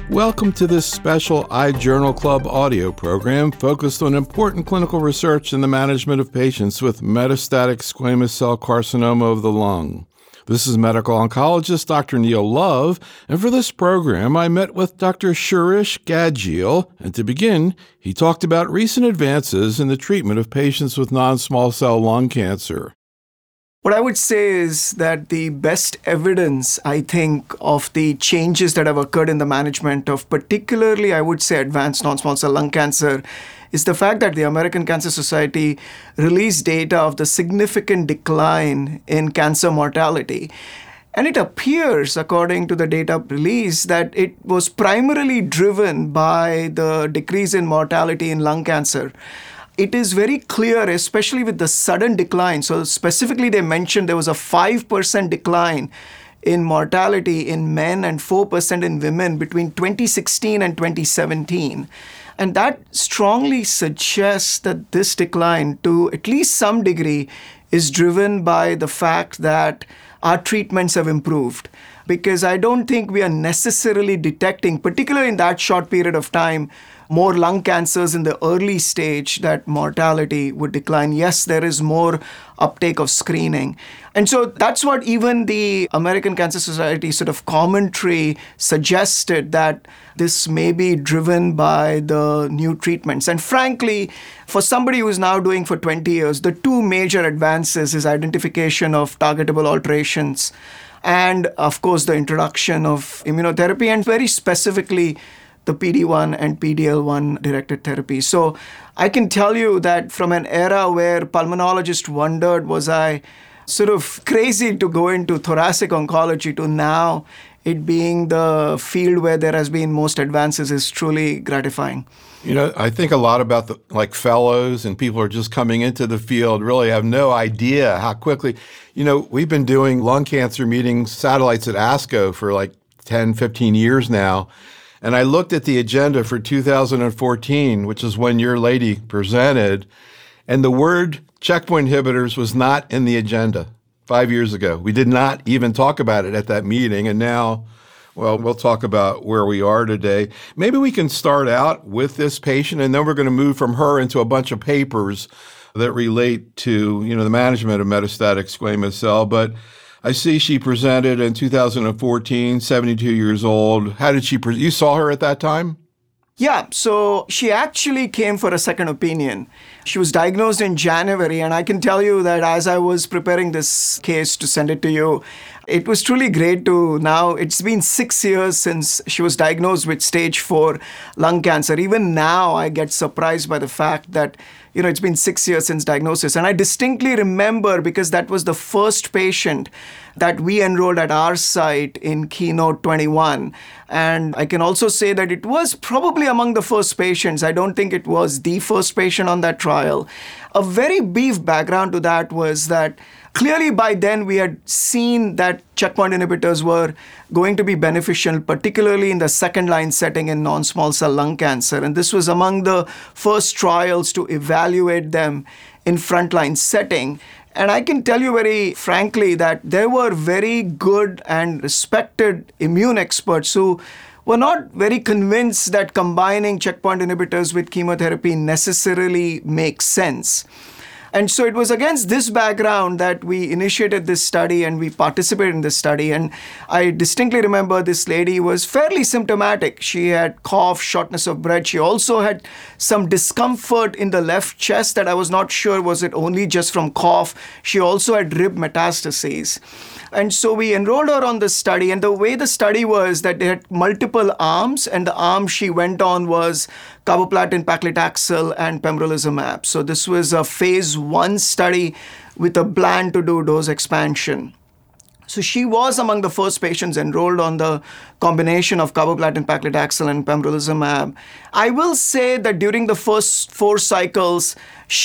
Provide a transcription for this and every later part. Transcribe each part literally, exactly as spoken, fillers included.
Welcome to this special iJournal Club audio program focused on important clinical research in the management of patients with metastatic squamous cell carcinoma of the lung. This is medical oncologist Doctor Neil Love, and for this program I met with Doctor Shirish Gadgil, and to begin, he talked about recent advances in the treatment of patients with non-small cell lung cancer. What I would say is that the best evidence, I think, of the changes that have occurred in the management of particularly, I would say, advanced non-small cell lung cancer is the fact that the American Cancer Society released data of the significant decline in cancer mortality. And it appears, according to the data release, that it was primarily driven by the decrease in mortality in lung cancer. It is very clear, especially with the sudden decline. So specifically, they mentioned there was a five percent decline in mortality in men and four percent in women between twenty sixteen and twenty seventeen. And that strongly suggests that this decline, to at least some degree, is driven by the fact that our treatments have improved. Because I don't think we are necessarily detecting, particularly in that short period of time, more lung cancers in the early stage that mortality would decline. Yes, there is more uptake of screening. And so that's what even the American Cancer Society sort of commentary suggested, that this may be driven by the new treatments. And frankly, for somebody who is now doing for twenty years, the two major advances is identification of targetable alterations and, of course, the introduction of immunotherapy, and very specifically the P D one and P D L one directed therapy. So I can tell you that from an era where pulmonologists wondered, was I sort of crazy to go into thoracic oncology, to now it being the field where there has been most advances, is truly gratifying. You know, I think a lot about the like fellows and people who are just coming into the field really have no idea how quickly, you know, we've been doing lung cancer meetings, satellites at ASCO for like ten, fifteen years now. And I looked at the agenda for two thousand fourteen, which is when your lady presented, and the word checkpoint inhibitors was not in the agenda five years ago. We did not even talk about it at that meeting. And now, well, we'll talk about where we are today. Maybe we can start out with this patient, and then we're going to move from her into a bunch of papers that relate to, you know, the management of metastatic squamous cell. But I see she presented in two thousand fourteen, seventy-two years old. How did she present? You saw her at that time? Yeah, so she actually came for a second opinion. She was diagnosed in January, and I can tell you that as I was preparing this case to send it to you, it was truly great to now, it's been six years since she was diagnosed with stage four lung cancer. Even now, I get surprised by the fact that, you know, it's been six years since diagnosis. And I distinctly remember, because that was the first patient that we enrolled at our site in Keynote twenty-one. And I can also say that it was probably among the first patients. I don't think it was the first patient on that trial. A very brief background to that was that clearly by then we had seen that checkpoint inhibitors were going to be beneficial, particularly in the second line setting in non-small cell lung cancer. And this was among the first trials to evaluate them in frontline setting. And I can tell you very frankly that there were very good and respected immune experts who were not very convinced that combining checkpoint inhibitors with chemotherapy necessarily makes sense. And so it was against this background that we initiated this study and we participated in this study. And I distinctly remember this lady was fairly symptomatic. She had cough, shortness of breath. She also had some discomfort in the left chest that I was not sure was it only just from cough. She also had rib metastases. And so we enrolled her on this study. And the way the study was that they had multiple arms, and the arm she went on was carboplatin, paclitaxel, and pembrolizumab. So this was a phase one study with a plan to do dose expansion. So she was among the first patients enrolled on the combination of carboplatin, paclitaxel, and pembrolizumab. I will say that during the first four cycles,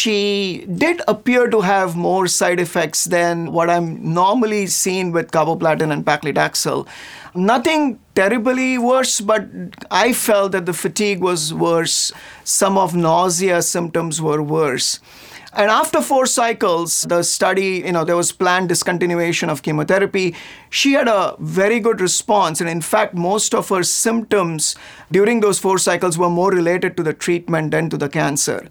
she did appear to have more side effects than what I'm normally seen with carboplatin and paclitaxel. Nothing terribly worse, but I felt that the fatigue was worse. Some of nausea symptoms were worse. And after four cycles, the study, you know, there was planned discontinuation of chemotherapy. She had a very good response. And in fact, most of her symptoms during those four cycles were more related to the treatment than to the cancer.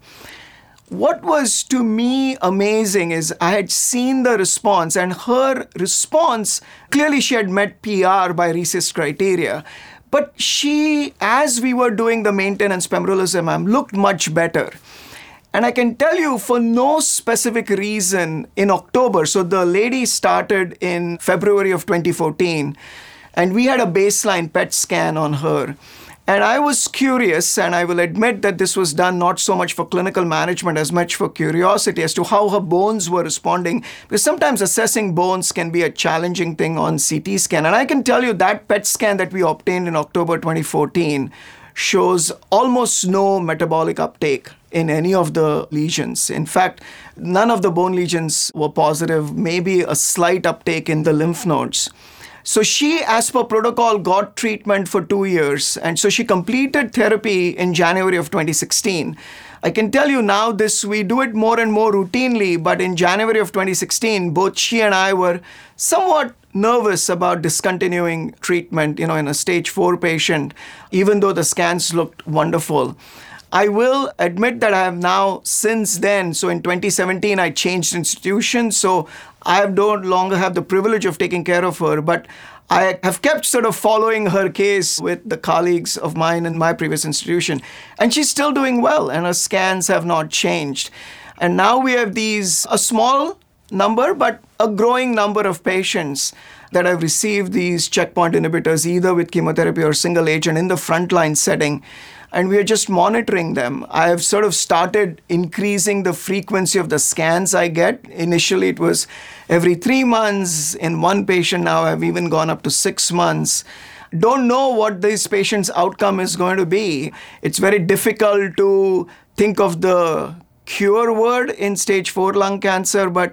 What was to me amazing is I had seen the response, and her response, clearly she had met P R by RECIST criteria. But she, as we were doing the maintenance pembrolizumab, looked much better. And I can tell you for no specific reason in October, so the lady started in February of twenty fourteen, and we had a baseline P E T scan on her. And I was curious, and I will admit that this was done not so much for clinical management as much for curiosity as to how her bones were responding. Because sometimes assessing bones can be a challenging thing on C T scan. And I can tell you that P E T scan that we obtained in October twenty fourteen shows almost no metabolic uptake in any of the lesions. In fact, none of the bone lesions were positive, maybe a slight uptake in the lymph nodes. So she, as per protocol, got treatment for two years. And so she completed therapy in January of twenty sixteen. I can tell you now this, we do it more and more routinely, but in January of twenty sixteen, both she and I were somewhat nervous about discontinuing treatment, you know, in a stage four patient, even though the scans looked wonderful. I will admit that I have now since then, so in twenty seventeen, I changed institutions, so I no longer have the privilege of taking care of her, but I have kept sort of following her case with the colleagues of mine in my previous institution, and she's still doing well, and her scans have not changed. And now we have these, a small number, but a growing number of patients that have received these checkpoint inhibitors, either with chemotherapy or single agent in the frontline setting. And we are just monitoring them. I have sort of started increasing the frequency of the scans I get. Initially, it was every three months. In one patient now, I've even gone up to six months. Don't know what this patient's outcome is going to be. It's very difficult to think of the cure word in stage four lung cancer, but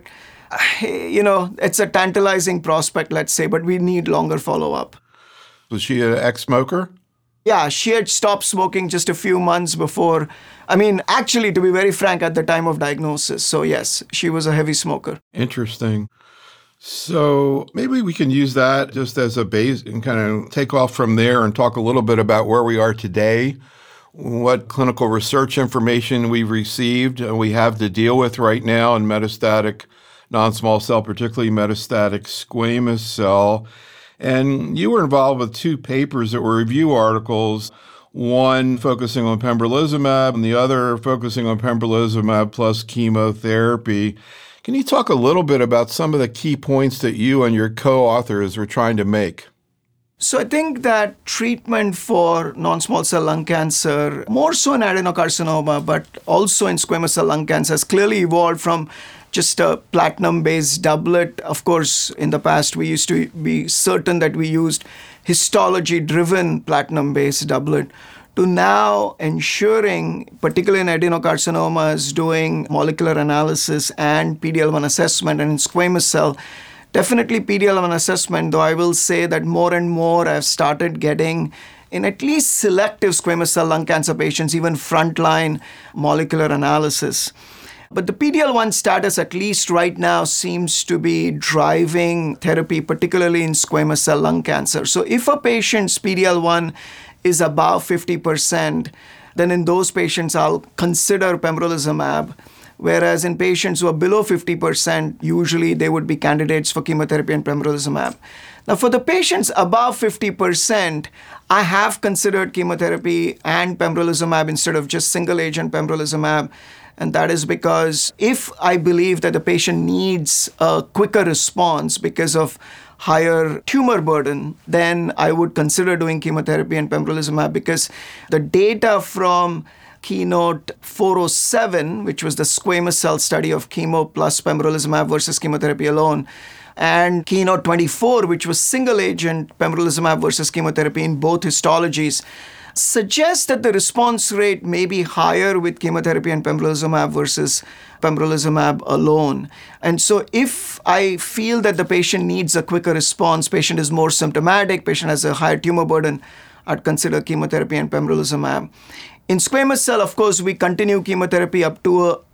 you know, it's a tantalizing prospect, let's say, but we need longer follow-up. Was she an ex-smoker? Yeah, she had stopped smoking just a few months before. I mean, actually, to be very frank, at the time of diagnosis. So yes, she was a heavy smoker. Interesting. So maybe we can use that just as a base and kind of take off from there and talk a little bit about where we are today, what clinical research information we've received and we have to deal with right now in metastatic non-small cell, particularly metastatic squamous cell. And you were involved with two papers that were review articles, one focusing on pembrolizumab and the other focusing on pembrolizumab plus chemotherapy. Can you talk a little bit about some of the key points that you and your co-authors were trying to make? So I think that treatment for non-small cell lung cancer, more so in adenocarcinoma, but also in squamous cell lung cancer, has clearly evolved from just a platinum-based doublet. Of course, in the past, we used to be certain that we used histology-driven platinum-based doublet, to now ensuring, particularly in adenocarcinomas, doing molecular analysis and P D L one assessment, and in squamous cell, definitely P D L one assessment, though I will say that more and more I've started getting, in at least selective squamous cell lung cancer patients, even frontline molecular analysis. But the P D L one status, at least right now, seems to be driving therapy, particularly in squamous cell lung cancer. So if a patient's P D L one is above fifty percent, then in those patients, I'll consider pembrolizumab. Whereas in patients who are below fifty percent, usually they would be candidates for chemotherapy and pembrolizumab. Now, for the patients above fifty percent, I have considered chemotherapy and pembrolizumab instead of just single-agent pembrolizumab. And that is because if I believe that the patient needs a quicker response because of higher tumor burden, then I would consider doing chemotherapy and pembrolizumab, because the data from Keynote four oh seven, which was the squamous cell study of chemo plus pembrolizumab versus chemotherapy alone, and Keynote twenty-four, which was single-agent pembrolizumab versus chemotherapy in both histologies, suggests that the response rate may be higher with chemotherapy and pembrolizumab versus pembrolizumab alone. And so if I feel that the patient needs a quicker response, patient is more symptomatic, patient has a higher tumor burden, I'd consider chemotherapy and pembrolizumab. In squamous cell, of course, we continue chemotherapy up to a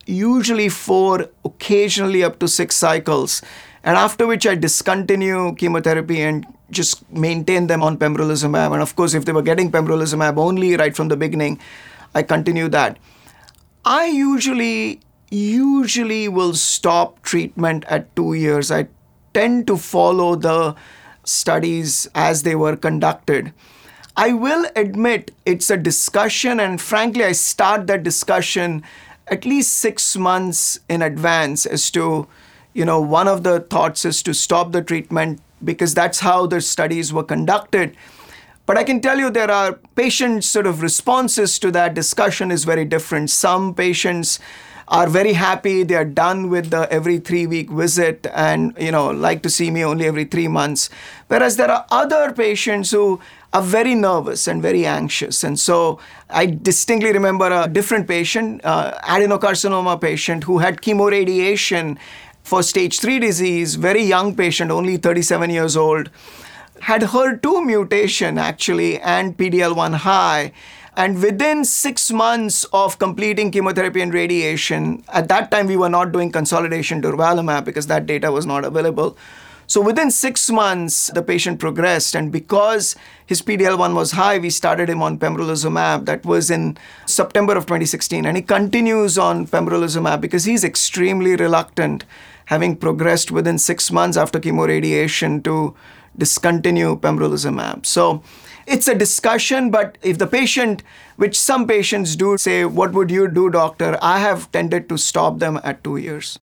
usually four, occasionally up to six cycles, and after which I discontinue chemotherapy and just maintain them on pembrolizumab. And of course, if they were getting pembrolizumab only right from the beginning, I continue that. I usually, usually will stop treatment at two years. I tend to follow the studies as they were conducted. I will admit it's a discussion, and frankly, I start that discussion at least six months in advance as to, you know, one of the thoughts is to stop the treatment because that's how the studies were conducted. But I can tell you there are patient sort of responses to that discussion is very different. Some patients are very happy. They are done with the every three week visit and, you know, like to see me only every three months. Whereas there are other patients who are very nervous and very anxious. And so I distinctly remember a different patient, uh, adenocarcinoma patient who had chemoradiation for stage three disease, very young patient, only thirty-seven years old, had H E R two mutation actually and P D L one high. And within six months of completing chemotherapy and radiation, at that time we were not doing consolidation durvalumab because that data was not available. So within six months, the patient progressed. And because his P D L one was high, we started him on pembrolizumab. That was in September of twenty sixteen. And he continues on pembrolizumab because he's extremely reluctant, having progressed within six months after chemoradiation, to discontinue pembrolizumab. So it's a discussion, but if the patient, which some patients do say, what would you do, doctor? I have tended to stop them at two years.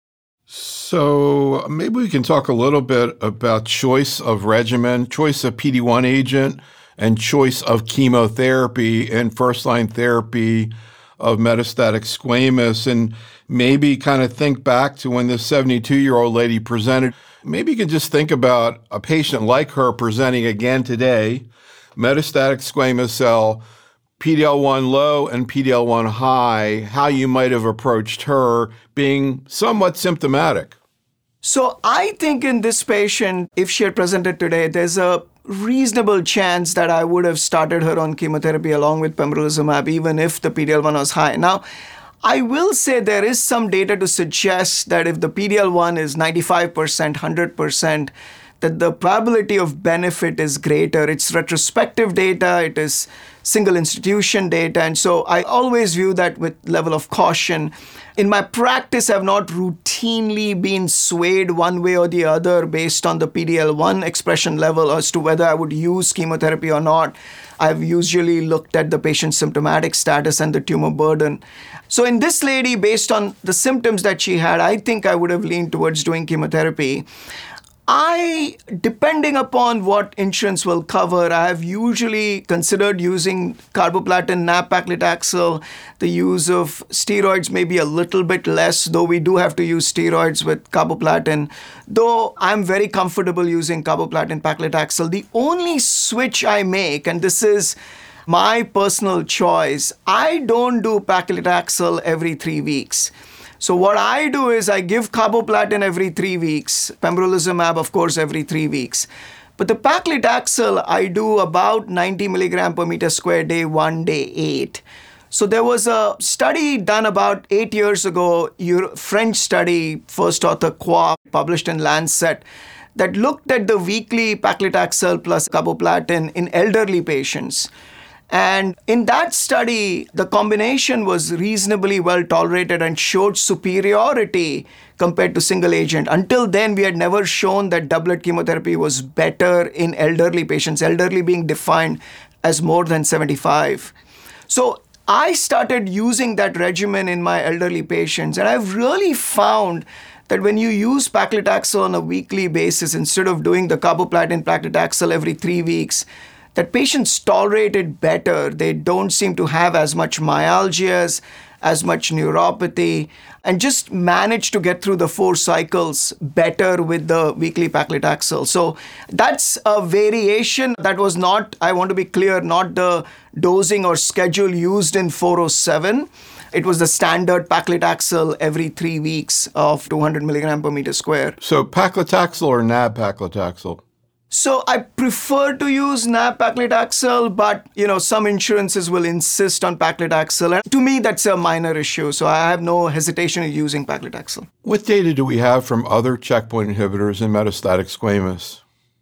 So maybe we can talk a little bit about choice of regimen, choice of P D one agent, and choice of chemotherapy and first-line therapy of metastatic squamous, and maybe kind of think back to when this seventy-two-year-old lady presented. Maybe you could just think about a patient like her presenting again today, metastatic squamous cell, P D L one low and P D L one high, how you might have approached her being somewhat symptomatic. So I think in this patient, if she had presented today, there's a reasonable chance that I would have started her on chemotherapy along with pembrolizumab, even if the P D L one was high. Now, I will say there is some data to suggest that if the P D L one is ninety-five percent, one hundred percent, that the probability of benefit is greater. It's retrospective data, it is single institution data, and so I always view that with level of caution. In my practice, I've not routinely been swayed one way or the other based on the P D L one expression level as to whether I would use chemotherapy or not. I've usually looked at the patient's symptomatic status and the tumor burden. So in this lady, based on the symptoms that she had, I think I would have leaned towards doing chemotherapy. I, depending upon what insurance will cover, I have usually considered using carboplatin, nab-paclitaxel. The use of steroids may be a little bit less, though we do have to use steroids with carboplatin. Though I'm very comfortable using carboplatin, paclitaxel. The only switch I make, and this is my personal choice, I don't do paclitaxel every three weeks. So what I do is I give carboplatin every three weeks, pembrolizumab, of course, every three weeks. But the paclitaxel, I do about ninety milligram per meter square day one, day eight. So there was a study done about eight years ago, Euro- French study, first author Qua, published in Lancet, that looked at the weekly paclitaxel plus carboplatin in elderly patients. And in that study, the combination was reasonably well tolerated and showed superiority compared to single agent. Until then, we had never shown that doublet chemotherapy was better in elderly patients, elderly being defined as more than seventy-five. So I started using that regimen in my elderly patients, and I've really found that when you use paclitaxel on a weekly basis instead of doing the carboplatin paclitaxel every three weeks, that patients tolerate it better. They don't seem to have as much myalgias, as much neuropathy, and just manage to get through the four cycles better with the weekly paclitaxel. So that's a variation. That was not, I want to be clear, not the dosing or schedule used in four oh seven. It was the standard paclitaxel every three weeks of two hundred milligram per meter square. So paclitaxel or nab-paclitaxel? So I prefer to use N A B paclitaxel, but you know some insurances will insist on paclitaxel, and to me that's a minor issue. So I have no hesitation in using paclitaxel. What data do we have from other checkpoint inhibitors in metastatic squamous?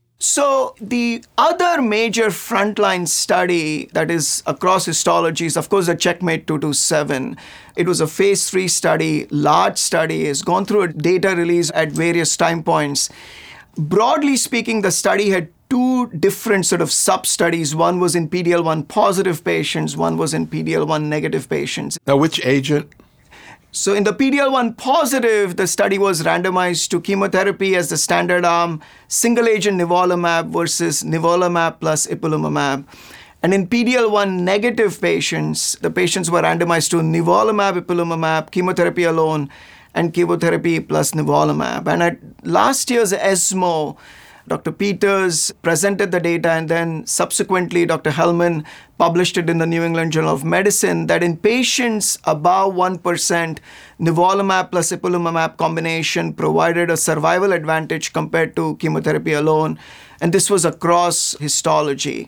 So the other major frontline study that is across histologies, of course, the Checkmate two two seven. It was a phase three study, large study, has gone through a data release at various time points. Broadly speaking, the study had two different sort of sub-studies. One was in P D L one positive patients, one was in P D L one negative patients. Now, which agent? So in the P D L one positive, the study was randomized to chemotherapy as the standard arm, single agent nivolumab versus nivolumab plus ipilimumab. And in P D L one negative patients, the patients were randomized to nivolumab, ipilimumab, chemotherapy alone, and chemotherapy plus nivolumab. And at last year's ESMO, Doctor Peters presented the data, and then subsequently Doctor Hellman published it in the New England Journal of Medicine that in patients above one percent, nivolumab plus ipilimumab combination provided a survival advantage compared to chemotherapy alone, and this was across histology.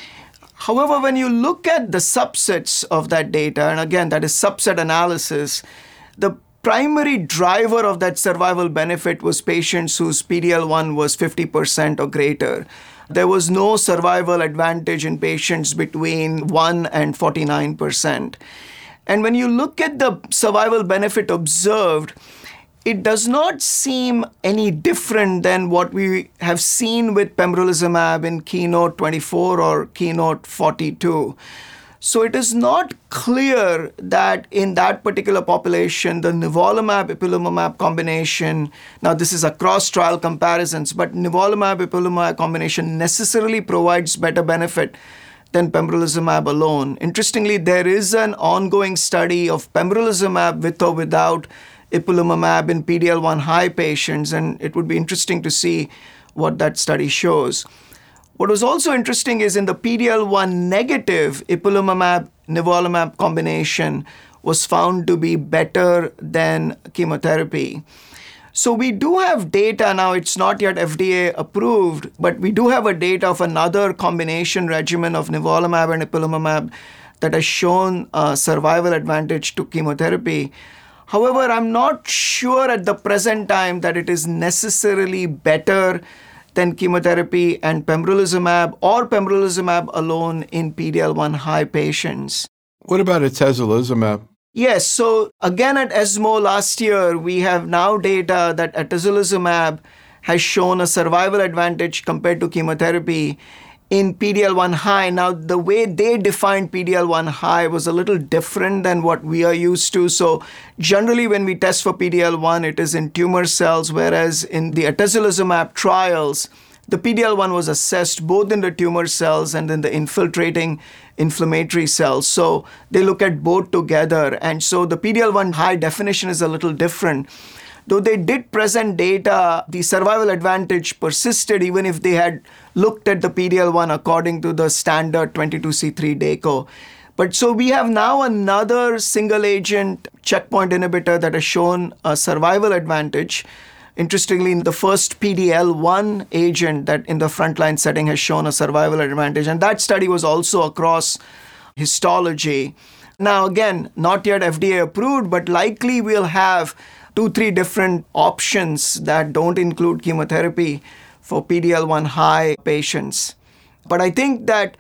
However, when you look at the subsets of that data, and again, that is subset analysis, the primary driver of that survival benefit was patients whose P D L one was fifty percent or greater. There was no survival advantage in patients between one and forty-nine percent. And when you look at the survival benefit observed, it does not seem any different than what we have seen with pembrolizumab in Keynote twenty-four or Keynote forty-two. So it is not clear that in that particular population, the nivolumab ipilimumab combination, now this is across trial comparisons, but nivolumab ipilimumab combination necessarily provides better benefit than pembrolizumab alone. Interestingly, there is an ongoing study of pembrolizumab with or without ipilimumab in P D L one high patients, and it would be interesting to see what that study shows. What was also interesting is in the P D L one negative, ipilimumab nivolumab combination was found to be better than chemotherapy. So we do have data now, it's not yet F D A approved, but we do have a data of another combination regimen of nivolumab and ipilimumab that has shown a survival advantage to chemotherapy. However, I'm not sure at the present time that it is necessarily better than chemotherapy and pembrolizumab or pembrolizumab alone in P D L one high patients. What about atezolizumab? Yes, so again at ESMO last year, we have now data that atezolizumab has shown a survival advantage compared to chemotherapy in P D L one high. Now, the way they defined P D L one high was a little different than what we are used to. So generally, when we test for P D L one, it is in tumor cells, whereas in the atezolizumab trials, the P D L one was assessed both in the tumor cells and in the infiltrating inflammatory cells. So they look at both together. And so the P D L one high definition is a little different. Though they did present data, the survival advantage persisted even if they had looked at the P D L one according to the standard twenty-two C three DACO. But so we have now another single agent checkpoint inhibitor that has shown a survival advantage. Interestingly, the first P D L one agent that in the frontline setting has shown a survival advantage. And that study was also across histology. Now, again, not yet F D A approved, but likely we'll have two, three different options that don't include chemotherapy for P D L one high patients. But I think that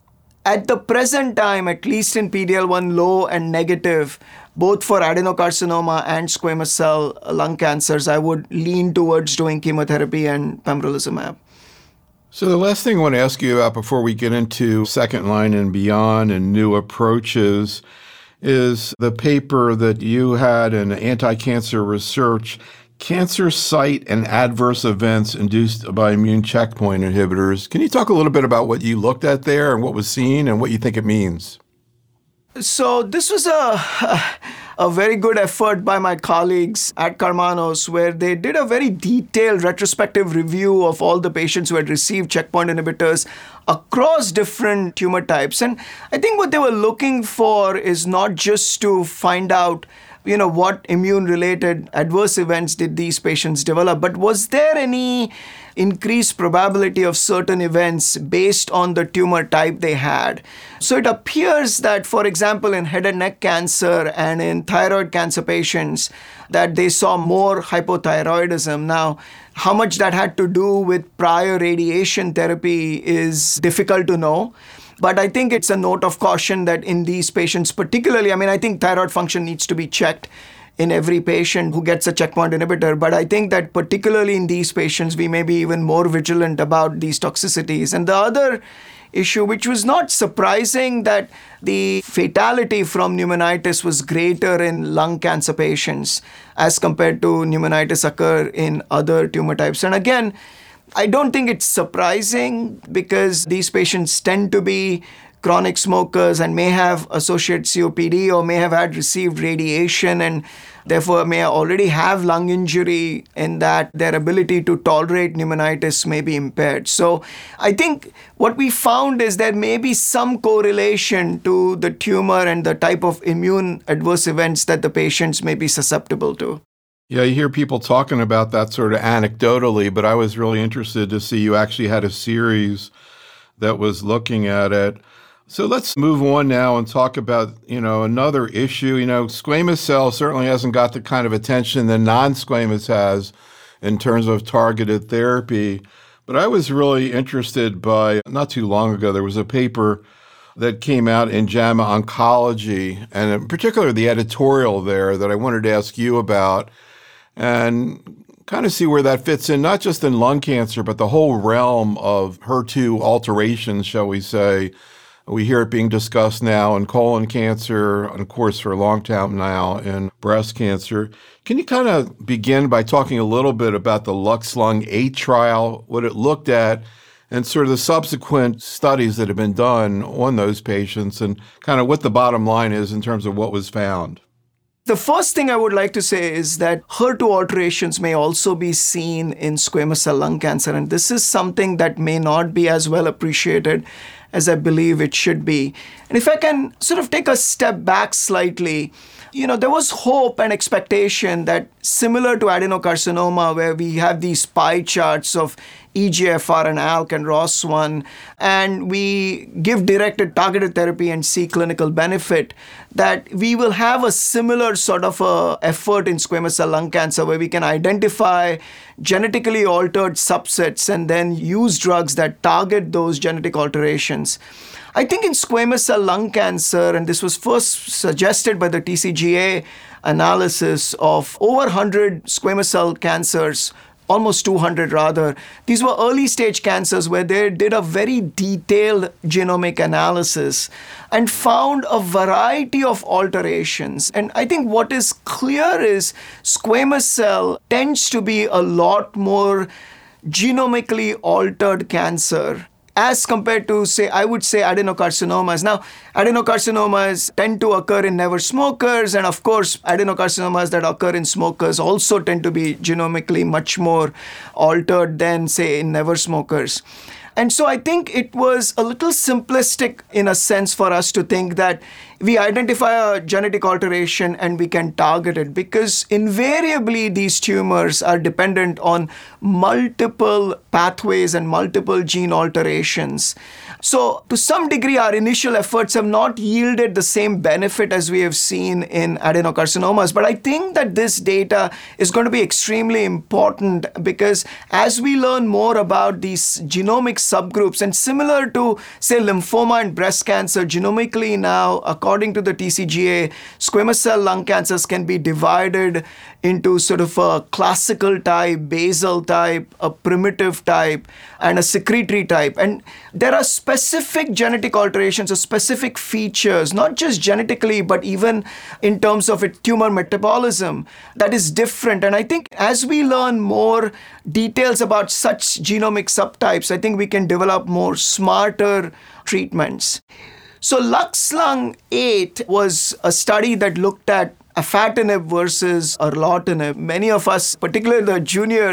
at the present time, at least in P D L one low and negative, both for adenocarcinoma and squamous cell lung cancers, I would lean towards doing chemotherapy and pembrolizumab. So the last thing I want to ask you about before we get into second line and beyond and new approaches is the paper that you had in Anti-Cancer Research, Cancer Site and Adverse Events Induced by Immune Checkpoint Inhibitors. Can you talk a little bit about what you looked at there and what was seen and what you think it means? So this was a, a very good effort by my colleagues at Karmanos, where they did a very detailed retrospective review of all the patients who had received checkpoint inhibitors across different tumor types. And I think what they were looking for is not just to find out, you know, what immune-related adverse events did these patients develop, but was there any increased probability of certain events based on the tumor type they had. So it appears that, for example, in head and neck cancer and in thyroid cancer patients, that they saw more hypothyroidism. Now, how much that had to do with prior radiation therapy is difficult to know. But I think it's a note of caution that in these patients particularly, I mean, I think thyroid function needs to be checked in every patient who gets a checkpoint inhibitor. But I think that particularly in these patients, we may be even more vigilant about these toxicities. And the other issue, which was not surprising, that the fatality from pneumonitis was greater in lung cancer patients as compared to pneumonitis occur in other tumor types. And again, I don't think it's surprising because these patients tend to be chronic smokers and may have associated C O P D or may have had received radiation and therefore may already have lung injury, in that their ability to tolerate pneumonitis may be impaired. So I think what we found is there may be some correlation to the tumor and the type of immune adverse events that the patients may be susceptible to. Yeah, you hear people talking about that sort of anecdotally, but I was really interested to see you actually had a series that was looking at it. So let's move on now and talk about, you know, another issue. You know, squamous cell certainly hasn't got the kind of attention that non-squamous has in terms of targeted therapy. But I was really interested by, not too long ago, there was a paper that came out in JAMA Oncology, and in particular the editorial there that I wanted to ask you about, and kind of see where that fits in, not just in lung cancer, but the whole realm of H E R two alterations, shall we say. We hear it being discussed now in colon cancer, and of course for a long time now in breast cancer. Can you kind of begin by talking a little bit about the Lux Lung eight trial, what it looked at, and sort of the subsequent studies that have been done on those patients, and kind of what the bottom line is in terms of what was found? The first thing I would like to say is that H E R two alterations may also be seen in squamous cell lung cancer, and this is something that may not be as well appreciated as I believe it should be. And if I can sort of take a step back slightly, you know, there was hope and expectation that similar to adenocarcinoma, where we have these pie charts of E G F R and A L K and R O S one, and we give directed targeted therapy and see clinical benefit, that we will have a similar sort of a effort in squamous cell lung cancer where we can identify genetically altered subsets and then use drugs that target those genetic alterations. I think in squamous cell lung cancer, and this was first suggested by the T C G A analysis of over one hundred squamous cell cancers, almost two hundred rather. These were early stage cancers where they did a very detailed genomic analysis and found a variety of alterations. And I think what is clear is squamous cell tends to be a lot more genomically altered cancer as compared to, say, I would say adenocarcinomas. Now, adenocarcinomas tend to occur in never smokers, and of course, adenocarcinomas that occur in smokers also tend to be genomically much more altered than, say, in never smokers. And so I think it was a little simplistic in a sense for us to think that we identify a genetic alteration and we can target it, because invariably these tumors are dependent on multiple pathways and multiple gene alterations. So to some degree, our initial efforts have not yielded the same benefit as we have seen in adenocarcinomas. But I think that this data is going to be extremely important, because as we learn more about these genomic subgroups, and similar to, say, lymphoma and breast cancer, genomically now, according to the T C G A, squamous cell lung cancers can be divided into sort of a classical type, basal type, a primitive type, and a secretory type. And there are specific genetic alterations or specific features, not just genetically, but even in terms of its tumor metabolism, that is different. And I think as we learn more details about such genomic subtypes, I think we can develop more smarter treatments. So Lux Lung eight was a study that looked at afatinib versus erlotinib. Many of us, particularly the junior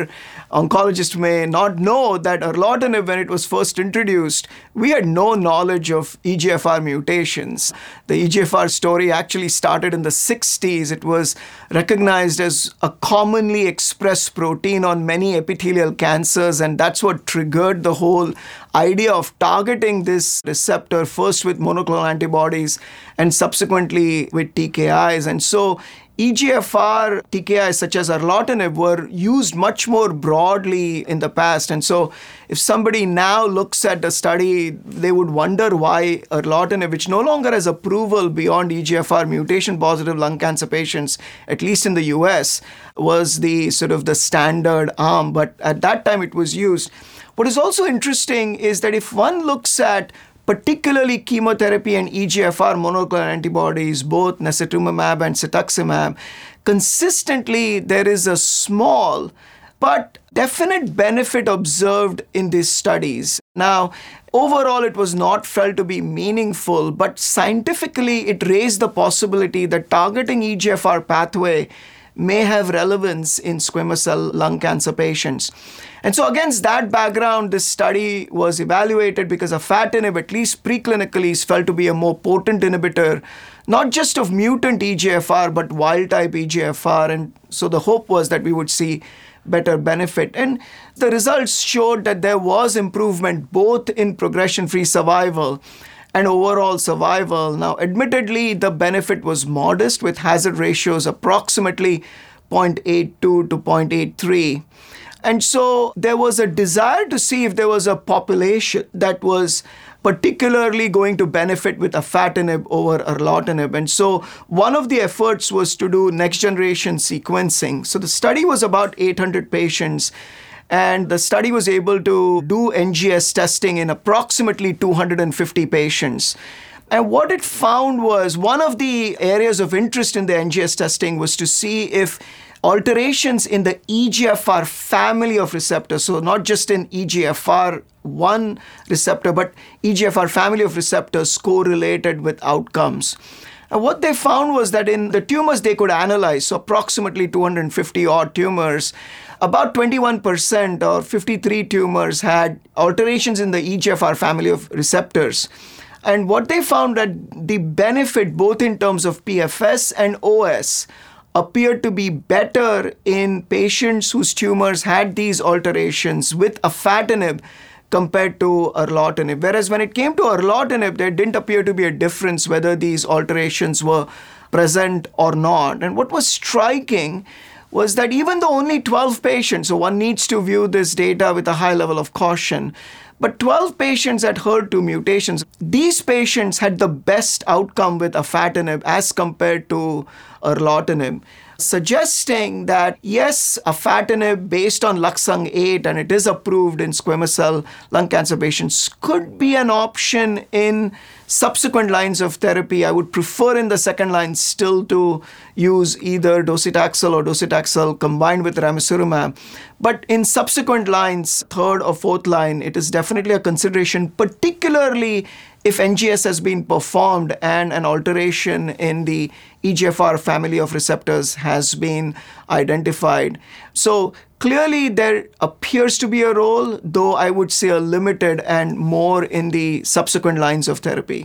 oncologists may not know that erlotinib, when it was first introduced, we had no knowledge of E G F R mutations. The E G F R story actually started in the sixties. It was recognized as a commonly expressed protein on many epithelial cancers, and that's what triggered the whole idea of targeting this receptor, first with monoclonal antibodies and subsequently with T K Is. And so E G F R T K Is such as erlotinib were used much more broadly in the past. And so if somebody now looks at the study, they would wonder why erlotinib, which no longer has approval beyond E G F R mutation-positive lung cancer patients, at least in the U S, was the sort of the standard arm. But at that time it was used. What is also interesting is that if one looks at particularly chemotherapy and E G F R monoclonal antibodies, both necitumumab and cetuximab, consistently there is a small but definite benefit observed in these studies. Now, overall it was not felt to be meaningful, but scientifically it raised the possibility that targeting E G F R pathway may have relevance in squamous cell lung cancer patients. And so against that background, this study was evaluated because afatinib, at least preclinically, is felt to be a more potent inhibitor, not just of mutant E G F R, but wild-type E G F R. And so the hope was that we would see better benefit. And the results showed that there was improvement both in progression-free survival and overall survival. Now, admittedly, the benefit was modest with hazard ratios approximately zero point eight two to zero point eight three. And so there was a desire to see if there was a population that was particularly going to benefit with afatinib over erlotinib. And so one of the efforts was to do next-generation sequencing. So the study was about eight hundred patients. And the study was able to do N G S testing in approximately two hundred fifty patients. And what it found was one of the areas of interest in the N G S testing was to see if alterations in the E G F R family of receptors, so not just in E G F R one receptor, but E G F R family of receptors correlated with outcomes. And what they found was that in the tumors they could analyze, so approximately two hundred fifty odd tumors, about twenty-one percent or fifty-three tumors had alterations in the E G F R family of receptors. And what they found that the benefit both in terms of P F S and O S appeared to be better in patients whose tumors had these alterations with afatinib compared to erlotinib. Whereas when it came to erlotinib, there didn't appear to be a difference whether these alterations were present or not. And what was striking was that even though only twelve patients, so one needs to view this data with a high level of caution, but twelve patients had H E R two mutations, these patients had the best outcome with afatinib as compared to erlotinib, suggesting that yes, afatinib based on Luxung eight, and it is approved in squamous cell lung cancer patients, could be an option in subsequent lines of therapy. I would prefer in the second line still to use either docetaxel or docetaxel combined with ramucirumab. But in subsequent lines, third or fourth line, it is definitely a consideration, particularly if N G S has been performed and an alteration in the E G F R family of receptors has been identified. So clearly there appears to be a role, though I would say a limited and more in the subsequent lines of therapy.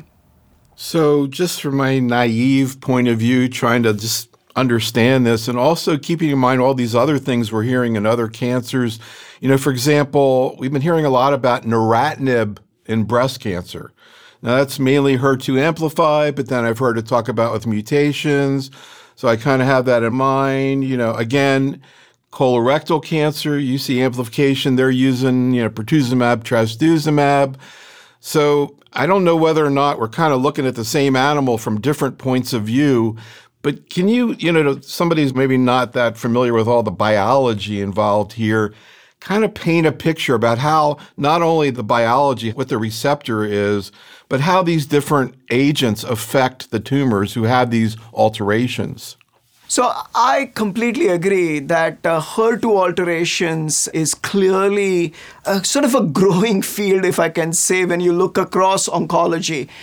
So just from my naive point of view, trying to just understand this and also keeping in mind all these other things we're hearing in other cancers. You know, for example, we've been hearing a lot about neratinib in breast cancer. Now, that's mainly H E R two amplified, but then I've heard it talk about with mutations. So I kind of have that in mind. You know, again, colorectal cancer, you see amplification, they're using, you know, pertuzumab, trastuzumab. So I don't know whether or not we're kind of looking at the same animal from different points of view. But can you, you know, somebody's maybe not that familiar with all the biology involved here, kind of paint a picture about how not only the biology, what the receptor is, but how these different agents affect the tumors who have these alterations? So I completely agree that uh, H E R two alterations is clearly a, sort of a growing field, if I can say, when you look across oncology.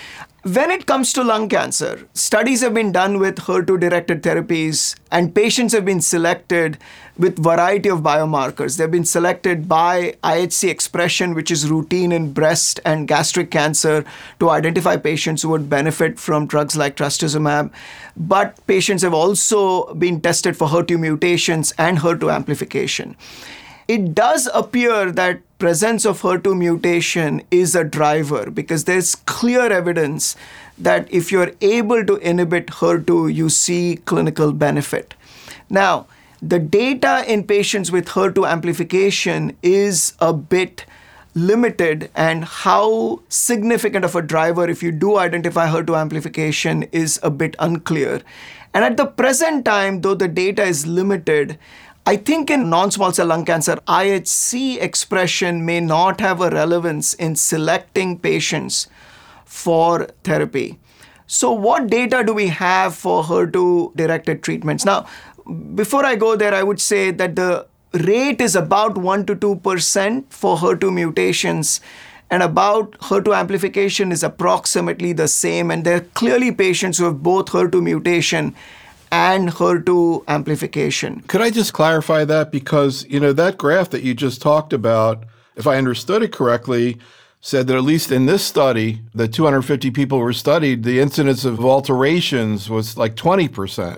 When it comes to lung cancer, studies have been done with H E R two-directed therapies, and patients have been selected with variety of biomarkers. They've been selected by I H C expression, which is routine in breast and gastric cancer, to identify patients who would benefit from drugs like trastuzumab. But patients have also been tested for H E R two mutations and H E R two amplification. It does appear that presence of H E R two mutation is a driver, because there's clear evidence that if you're able to inhibit H E R two, you see clinical benefit. Now, the data in patients with H E R two amplification is a bit limited, and how significant of a driver, if you do identify H E R two amplification, is a bit unclear. And at the present time, though the data is limited, I think in non-small cell lung cancer, I H C expression may not have a relevance in selecting patients for therapy. So what data do we have for H E R two-directed treatments? Now, before I go there, I would say that the rate is about one to two percent for H E R two mutations, and about H E R two amplification is approximately the same. And there are clearly patients who have both H E R two mutation and H E R two amplification. Could I just clarify that? Because, you know, that graph that you just talked about, if I understood it correctly, said that at least in this study, the two hundred fifty people who were studied, the incidence of alterations was like twenty percent.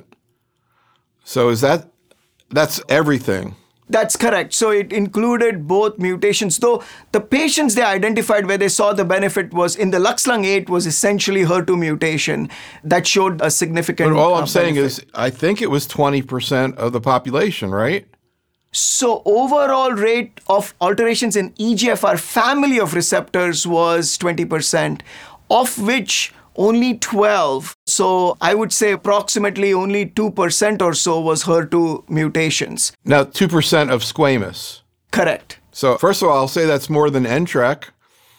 So is that, that's everything? That's correct. So it included both mutations, though the patients they identified where they saw the benefit was in the LuxLung eight was essentially H E R two mutation that showed a significant But all I'm uh, saying benefit. is, I think it was twenty percent of the population, right? So overall rate of alterations in E G F R family of receptors was twenty percent, of which only twelve. So I would say approximately only two percent or so was H E R two mutations. Now, two percent of squamous. Correct. So first of all, I'll say that's more than N T R E C.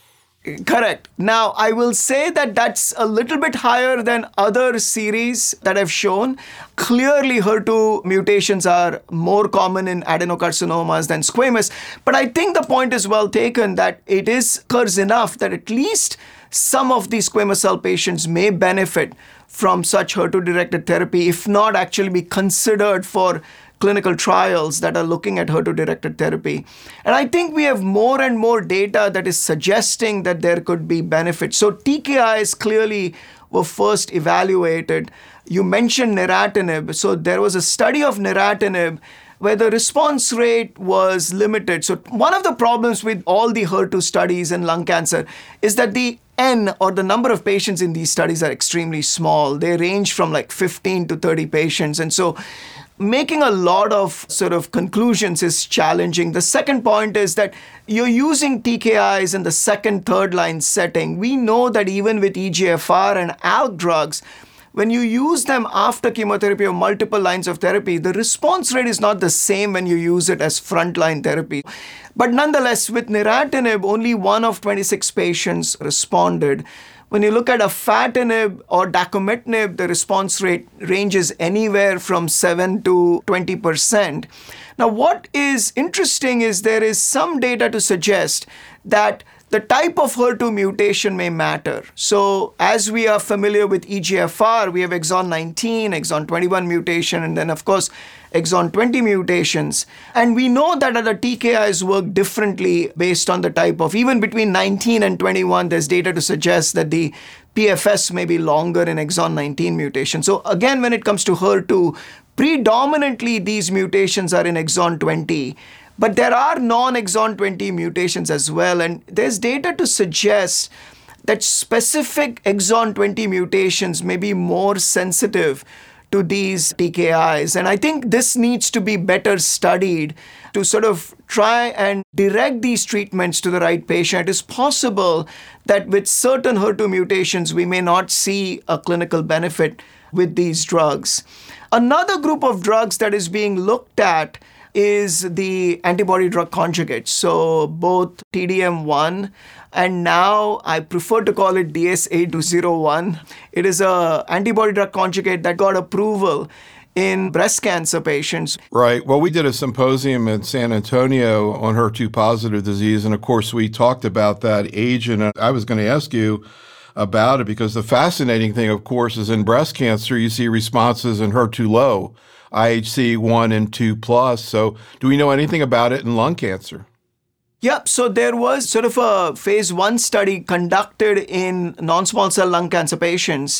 Correct. Now, I will say that that's a little bit higher than other series that I've shown. Clearly, H E R two mutations are more common in adenocarcinomas than squamous. But I think the point is well taken that it is occurs enough that at least some of these squamous cell patients may benefit from such H E R two-directed therapy, if not actually be considered for clinical trials that are looking at H E R two-directed therapy. And I think we have more and more data that is suggesting that there could be benefits. So T K Is clearly were first evaluated. You mentioned neratinib. So there was a study of neratinib where the response rate was limited. So one of the problems with all the H E R two studies in lung cancer is that the N, or the number of patients in these studies, are extremely small. They range from like fifteen to thirty patients. And so making a lot of sort of conclusions is challenging. The second point is that you're using T K Is in the second, third line setting. We know that even with E G F R and A L K drugs, when you use them after chemotherapy or multiple lines of therapy, the response rate is not the same when you use it as frontline therapy. But nonetheless, with neratinib, only one of twenty-six patients responded. When you look at afatinib or dacomitinib, the response rate ranges anywhere from seven to twenty percent. Now, what is interesting is there is some data to suggest that the type of H E R two mutation may matter. So as we are familiar with E G F R, we have exon nineteen, exon twenty-one mutation, and then of course exon twenty mutations. And we know that the T K Is work differently based on the type of, even between nineteen and twenty-one, there's data to suggest that the P F S may be longer in exon nineteen mutation. So again, when it comes to H E R two, predominantly these mutations are in exon twenty. But there are non-exon twenty mutations as well, and there's data to suggest that specific exon twenty mutations may be more sensitive to these T K Is. And I think this needs to be better studied to sort of try and direct these treatments to the right patient. It is possible that with certain H E R two mutations, we may not see a clinical benefit with these drugs. Another group of drugs that is being looked at is the antibody drug conjugates. So both T D M one and now I prefer to call it D S eight two zero one. It is a antibody drug conjugate that got approval in breast cancer patients. Right. Well, we did a symposium in San Antonio on H E R two positive disease. And of course, we talked about that agent. I was going to ask you about it, because the fascinating thing, of course, is in breast cancer, you see responses in H E R two low, I H C one and two plus. So do we know anything about it in lung cancer? Yep. So there was sort of a phase one study conducted in non-small cell lung cancer patients,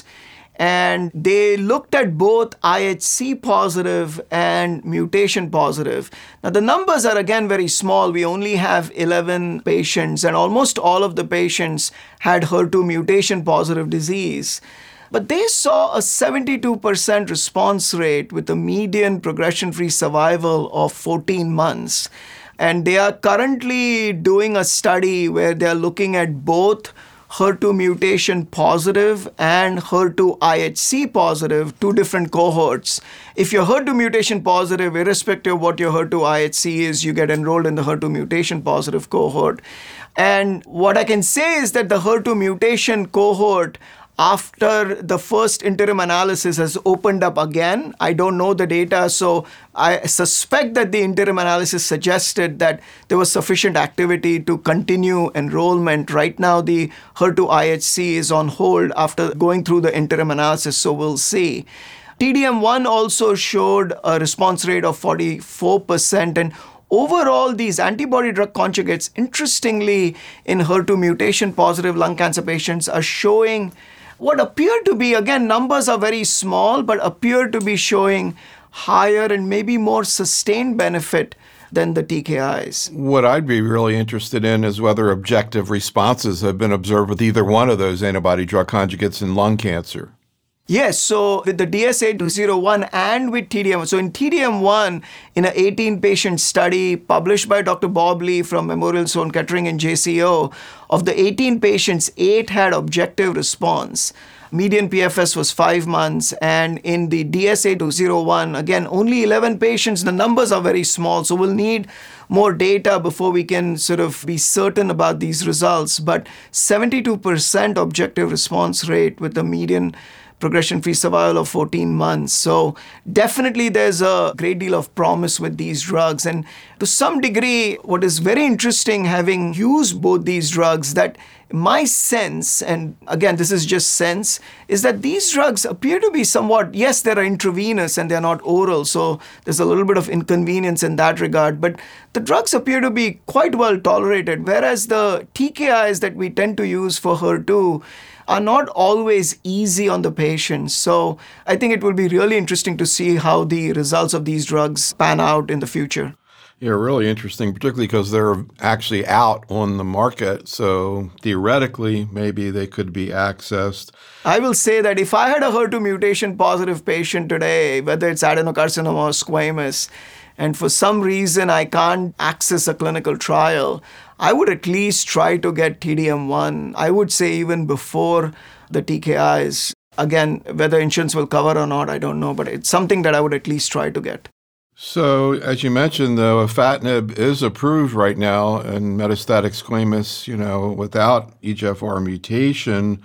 and they looked at both I H C positive and mutation positive. Now, the numbers are again very small. We only have eleven patients, and almost all of the patients had H E R two mutation positive disease. But they saw a seventy-two percent response rate with a median progression-free survival of fourteen months. And they are currently doing a study where they are looking at both H E R two mutation positive and H E R two I H C positive, two different cohorts. If you're H E R two mutation positive, irrespective of what your H E R two I H C is, you get enrolled in the H E R two mutation positive cohort. And what I can say is that the H E R two mutation cohort, after the first interim analysis, has opened up again. I don't know the data, so I suspect that the interim analysis suggested that there was sufficient activity to continue enrollment. Right now, the H E R two I H C is on hold after going through the interim analysis, so we'll see. T D M one also showed a response rate of forty-four percent, and overall, these antibody drug conjugates, interestingly, in H E R two mutation positive lung cancer patients are showing what appear to be, again, numbers are very small, but appear to be showing higher and maybe more sustained benefit than the T K Is. What I'd be really interested in is whether objective responses have been observed with either one of those antibody drug conjugates in lung cancer. Yes, so with the D S A two oh one and with T D M one. So in T D M one, in an eighteen-patient study published by Doctor Bob Lee from Memorial Sloan Kettering and J C O, of the eighteen patients, eight had objective response. Median P F S was five months. And in the D S A two oh one, again, only eleven patients. The numbers are very small, so we'll need more data before we can sort of be certain about these results. But seventy-two percent objective response rate with the median progression-free survival of fourteen months. So definitely there's a great deal of promise with these drugs. And to some degree, what is very interesting, having used both these drugs, that my sense, and again, this is just sense, is that these drugs appear to be somewhat, yes, they're intravenous and they're not oral, so there's a little bit of inconvenience in that regard, but the drugs appear to be quite well tolerated, whereas the T K Is that we tend to use for H E R two are not always easy on the patients. So I think it will be really interesting to see how the results of these drugs pan out in the future. Yeah, really interesting, particularly because they're actually out on the market. So theoretically, maybe they could be accessed. I will say that if I had a H E R two mutation positive patient today, whether it's adenocarcinoma or squamous, and for some reason I can't access a clinical trial, I would at least try to get T D M one. I would say even before the T K Is. Again, whether insurance will cover or not, I don't know, but it's something that I would at least try to get. So, as you mentioned, though, afatinib is approved right now in metastatic squamous, you know, without E G F R mutation.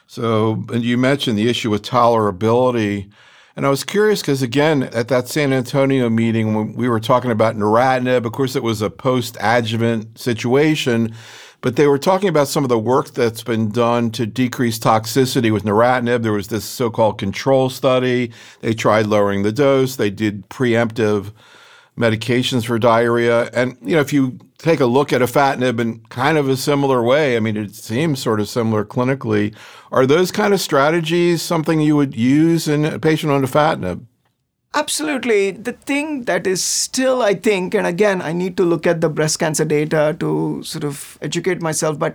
So, and you mentioned the issue with tolerability. And I was curious because, again, at that San Antonio meeting, when we were talking about neratinib, of course, it was a post-adjuvant situation, but they were talking about some of the work that's been done to decrease toxicity with neratinib. There was this so-called control study. They tried lowering the dose. They did preemptive medications for diarrhea. And, you know, if you take a look at afatinib in kind of a similar way, I mean, it seems sort of similar clinically. Are those kind of strategies something you would use in a patient on afatinib? Absolutely. The thing that is still, I think, and again, I need to look at the breast cancer data to sort of educate myself, but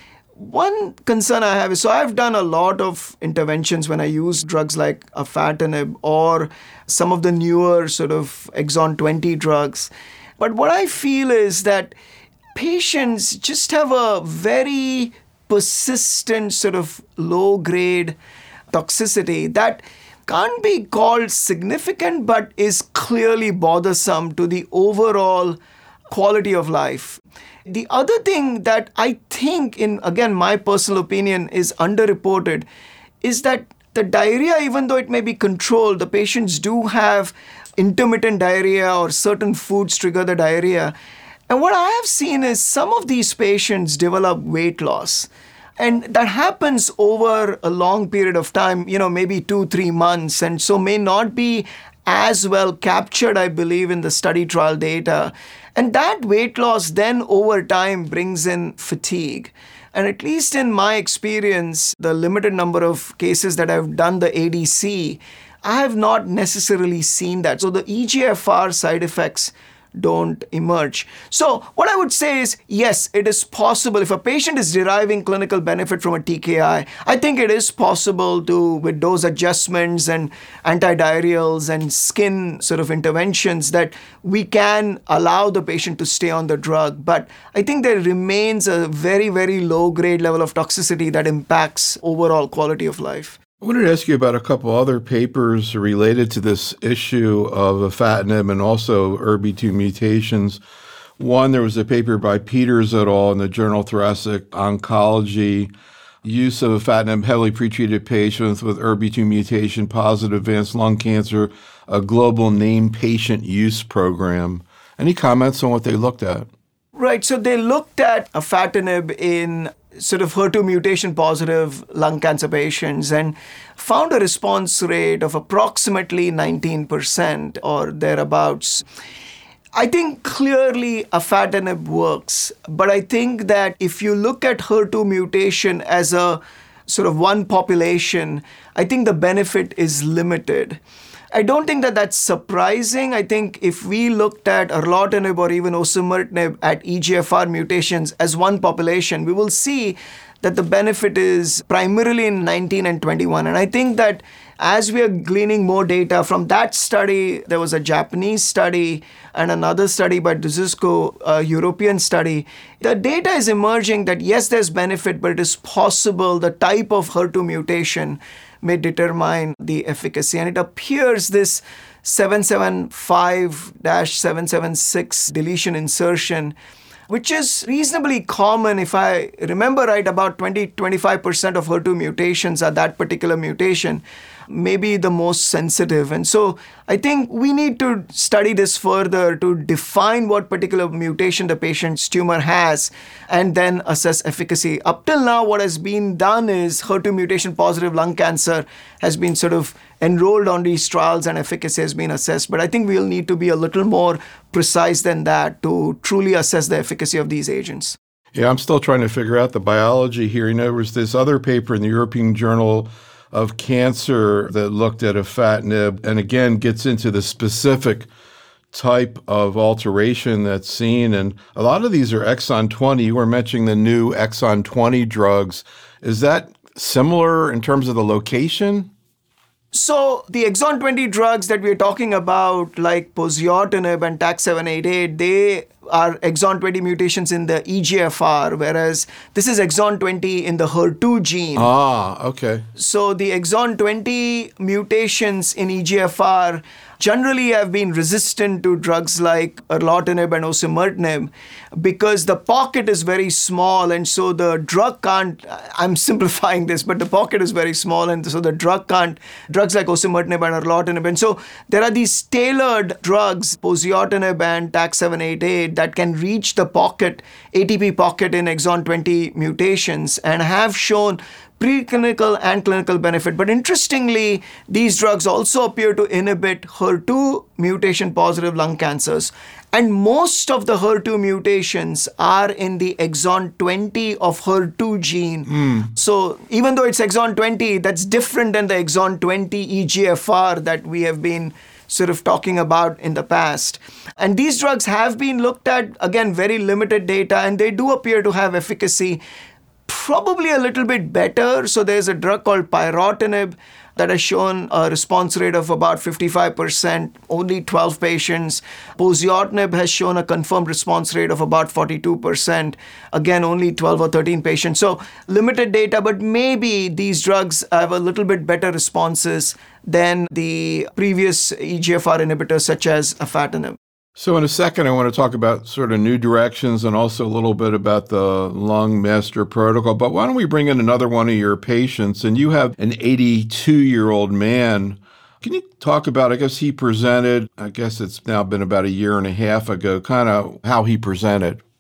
one concern I have is, so I've done a lot of interventions when I use drugs like afatinib or some of the newer sort of exon twenty drugs. But what I feel is that patients just have a very persistent sort of low-grade toxicity that can't be called significant, but is clearly bothersome to the overall quality of life. The other thing that I think, in again, my personal opinion, is underreported is that the diarrhea, even though it may be controlled, the patients do have intermittent diarrhea or certain foods trigger the diarrhea. And what I have seen is some of these patients develop weight loss. And that happens over a long period of time, you know, maybe two, three months, and so may not be as well captured, I believe, in the study trial data. And that weight loss then over time brings in fatigue. And at least in my experience, the limited number of cases that I've done the A D C, I have not necessarily seen that. So the E G F R side effects don't emerge. So what I would say is, yes, it is possible. If a patient is deriving clinical benefit from a T K I, I think it is possible to, with dose adjustments and antidiarrheals and skin sort of interventions, that we can allow the patient to stay on the drug. But I think there remains a very, very low grade level of toxicity that impacts overall quality of life. I wanted to ask you about a couple other papers related to this issue of afatinib and also E R B two mutations. One, there was a paper by Peters et al. In the Journal of Thoracic Oncology, use of afatinib heavily pretreated patients with E R B two mutation positive advanced lung cancer, a global named patient use program. Any comments on what they looked at? Right. So they looked at afatinib in sort of H E R two mutation positive lung cancer patients and found a response rate of approximately nineteen percent or thereabouts. I think clearly afatinib works, but I think that if you look at H E R two mutation as a sort of one population, I think the benefit is limited. I don't think that that's surprising. I think if we looked at erlotinib or even osimertinib at E G F R mutations as one population, we will see that the benefit is primarily in nineteen and twenty-one. And I think that as we are gleaning more data from that study, there was a Japanese study and another study by Duzisco, a European study. The data is emerging that yes, there's benefit, but it is possible the type of H E R two mutation may determine the efficacy. And it appears this seven seven five dash seven seven six deletion insertion, which is reasonably common. If I remember right, about twenty to twenty-five percent of H E R two mutations are that particular mutation, maybe the most sensitive. And so I think we need to study this further to define what particular mutation the patient's tumor has and then assess efficacy. Up till now, what has been done is H E R two mutation positive lung cancer has been sort of enrolled on these trials and efficacy has been assessed. But I think we'll need to be a little more precise than that to truly assess the efficacy of these agents. Yeah, I'm still trying to figure out the biology here. You know, there was this other paper in the European Journal of Cancer that looked at afatinib and again gets into the specific type of alteration that's seen. And a lot of these are exon twenty. You were mentioning the new exon twenty drugs. Is that similar in terms of the location? So the exon twenty drugs that we're talking about, like poziotinib and T A C seven eighty-eight, they are exon twenty mutations in the E G F R, whereas this is exon twenty in the H E R two gene. Ah, okay. So the exon twenty mutations in E G F R generally have been resistant to drugs like erlotinib and osimertinib because the pocket is very small, and so the drug can't, I'm simplifying this, but the pocket is very small, and so the drug can't, drugs like osimertinib and erlotinib. And so there are these tailored drugs, poziotinib and T A C seven eighty-eight, that can reach the pocket, A T P pocket in exon twenty mutations and have shown preclinical and clinical benefit. But interestingly, these drugs also appear to inhibit H E R two mutation positive lung cancers. And most of the H E R two mutations are in the exon twenty of H E R two gene. Mm. So even though it's exon twenty, that's different than the exon twenty E G F R that we have been sort of talking about in the past. And these drugs have been looked at, again, very limited data, and they do appear to have efficacy probably a little bit better. So there's a drug called pyrotinib that has shown a response rate of about fifty-five percent, only twelve patients. Poziotinib has shown a confirmed response rate of about forty-two percent, again, only twelve or thirteen patients. So limited data, but maybe these drugs have a little bit better responses than the previous E G F R inhibitors such as afatinib. So in a second, I want to talk about sort of new directions and also a little bit about the lung master protocol. But why don't we bring in another one of your patients? And you have an eighty-two-year-old man. Can you talk about, I guess he presented, I guess it's now been about a year and a half ago, kind of how he presented?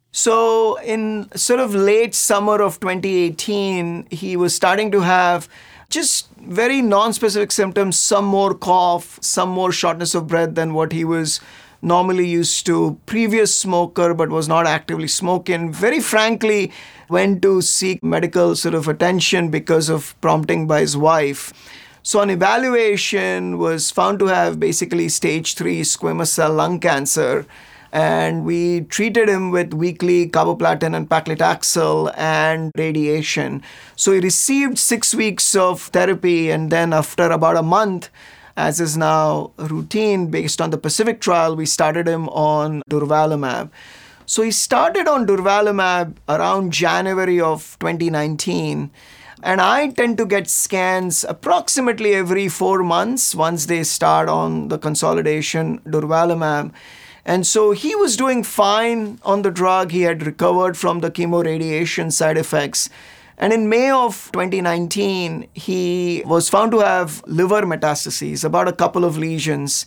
So in sort of late summer of twenty eighteen, he was starting to have just very non-specific symptoms, some more cough, some more shortness of breath than what he was normally used to. Previous smoker, but was not actively smoking. Very frankly, went to seek medical sort of attention because of prompting by his wife. So on evaluation, was found to have basically stage three squamous cell lung cancer. And we treated him with weekly carboplatin and paclitaxel and radiation. So he received six weeks of therapy, and then after about a month, as is now routine based on the Pacific trial, we started him on durvalumab. So he started on durvalumab around January of twenty nineteen. And I tend to get scans approximately every four months once they start on the consolidation durvalumab. And so he was doing fine on the drug. He had recovered from the chemoradiation side effects. And in May of twenty nineteen, he was found to have liver metastases, about a couple of lesions.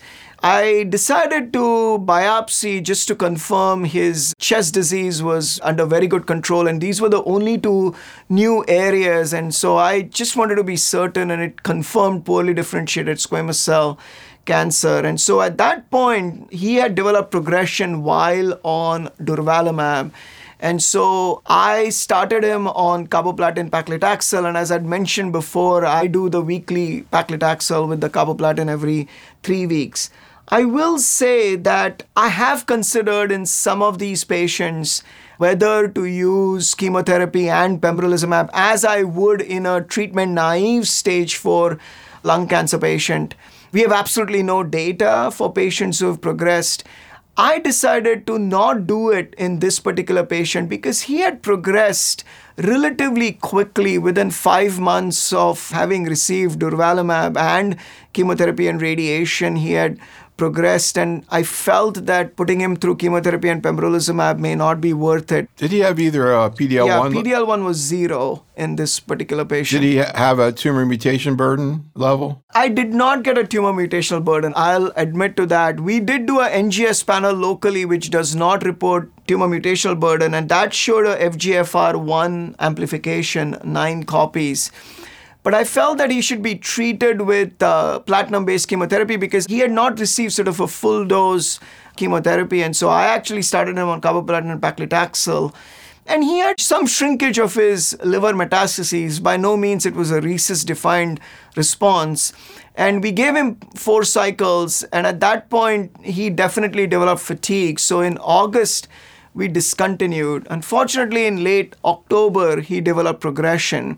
I decided to biopsy just to confirm his chest disease was under very good control. And these were the only two new areas. And so I just wanted to be certain, and it confirmed poorly differentiated squamous cell cancer. And so at that point, he had developed progression while on durvalumab. And so I started him on carboplatin paclitaxel. And as I'd mentioned before, I do the weekly paclitaxel with the carboplatin every three weeks. I will say that I have considered in some of these patients whether to use chemotherapy and pembrolizumab as I would in a treatment-naive stage four lung cancer patient. We have absolutely no data for patients who have progressed. I decided to not do it in this particular patient because he had progressed relatively quickly within five months of having received durvalumab and chemotherapy and radiation. He had progressed, and I felt that putting him through chemotherapy and pembrolizumab may not be worth it. Did he have either a P D L one? Yeah, P D L one was zero in this particular patient. Did he have a tumor mutation burden level? I did not get a tumor mutational burden. I'll admit to that. We did do a N G S panel locally, which does not report tumor mutational burden, and that showed a F G F R one amplification, nine copies. But I felt that he should be treated with uh, platinum-based chemotherapy because he had not received sort of a full dose chemotherapy. And so I actually started him on carboplatin and paclitaxel. And he had some shrinkage of his liver metastases. By no means it was a RECIST-defined response. And we gave him four cycles. And at that point, he definitely developed fatigue. So in August, we discontinued. Unfortunately, in late October, he developed progression.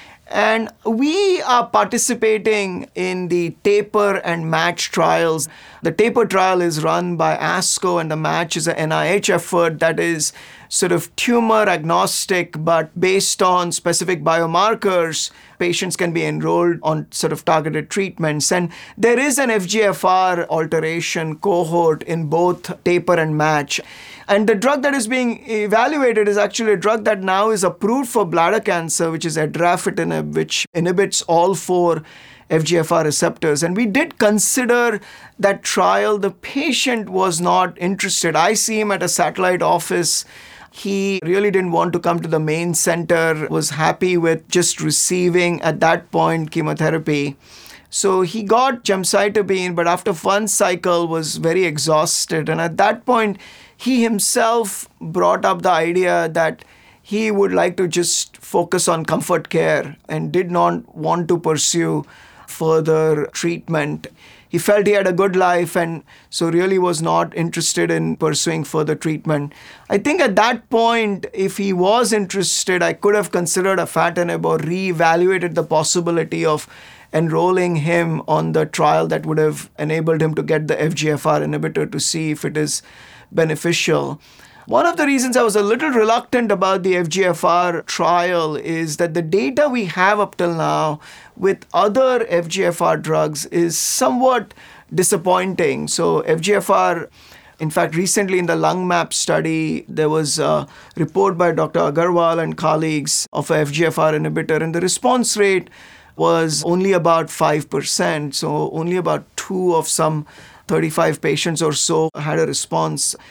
And we are participating in the TAPER and MATCH trials. The TAPER trial is run by ASCO, and the MATCH is an N I H effort that is sort of tumor agnostic, but based on specific biomarkers, patients can be enrolled on sort of targeted treatments. And there is an F G F R alteration cohort in both TAPER and MATCH. And the drug that is being evaluated is actually a drug that now is approved for bladder cancer, which is adrafitinib, which inhibits all four F G F R receptors. And we did consider that trial. The patient was not interested. I see him at a satellite office. He really didn't want to come to the main center, was happy with just receiving, at that point, chemotherapy. So he got gemcitabine, but after one cycle was very exhausted. And at that point, he himself brought up the idea that he would like to just focus on comfort care and did not want to pursue further treatment. He felt he had a good life and so really was not interested in pursuing further treatment. I think at that point, if he was interested, I could have considered afatinib or reevaluated the possibility of enrolling him on the trial that would have enabled him to get the F G F R inhibitor to see if it is beneficial. One of the reasons I was a little reluctant about the F G F R trial is that the data we have up till now with other F G F R drugs is somewhat disappointing. So F G F R, in fact, recently in the LungMap study, there was a report by Doctor Agarwal and colleagues of a F G F R inhibitor, and the response rate was only about five percent. So only about two of some thirty-five patients or so had a response.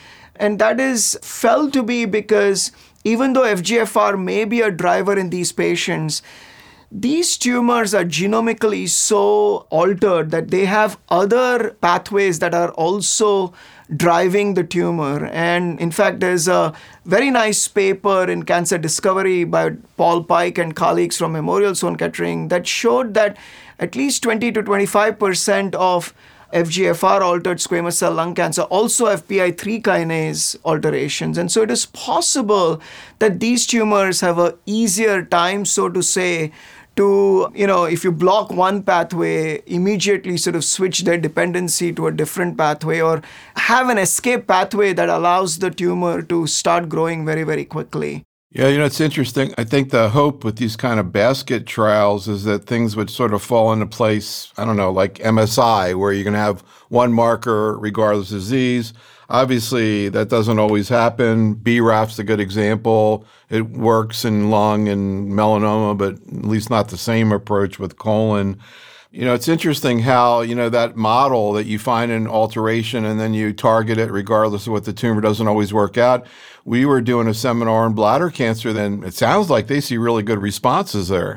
And that is felt to be because even though F G F R may be a driver in these patients, these tumors are genomically so altered that they have other pathways that are also driving the tumor. And in fact, there's a very nice paper in Cancer Discovery by Paul Pike and colleagues from Memorial Sloan Kettering that showed that at least twenty to twenty-five percent of F G F R altered squamous cell lung cancer also have P I three kinase alterations. And so it is possible that these tumors have an easier time, so to say, to, you know, if you block one pathway, immediately sort of switch their dependency to a different pathway or have an escape pathway that allows the tumor to start growing very, very quickly. Yeah, you know, it's interesting. I think the hope with these kind of basket trials is that things would sort of fall into place, I don't know, like M S I, where you're going to have one marker regardless of disease. Obviously, that doesn't always happen. B RAF's a good example. It works in lung and melanoma, but at least not the same approach with colon. You know, it's interesting how, you know, that model that you find an alteration and then you target it regardless of what the tumor doesn't always work out. We were doing a seminar on bladder cancer, then it sounds like they see really good responses there.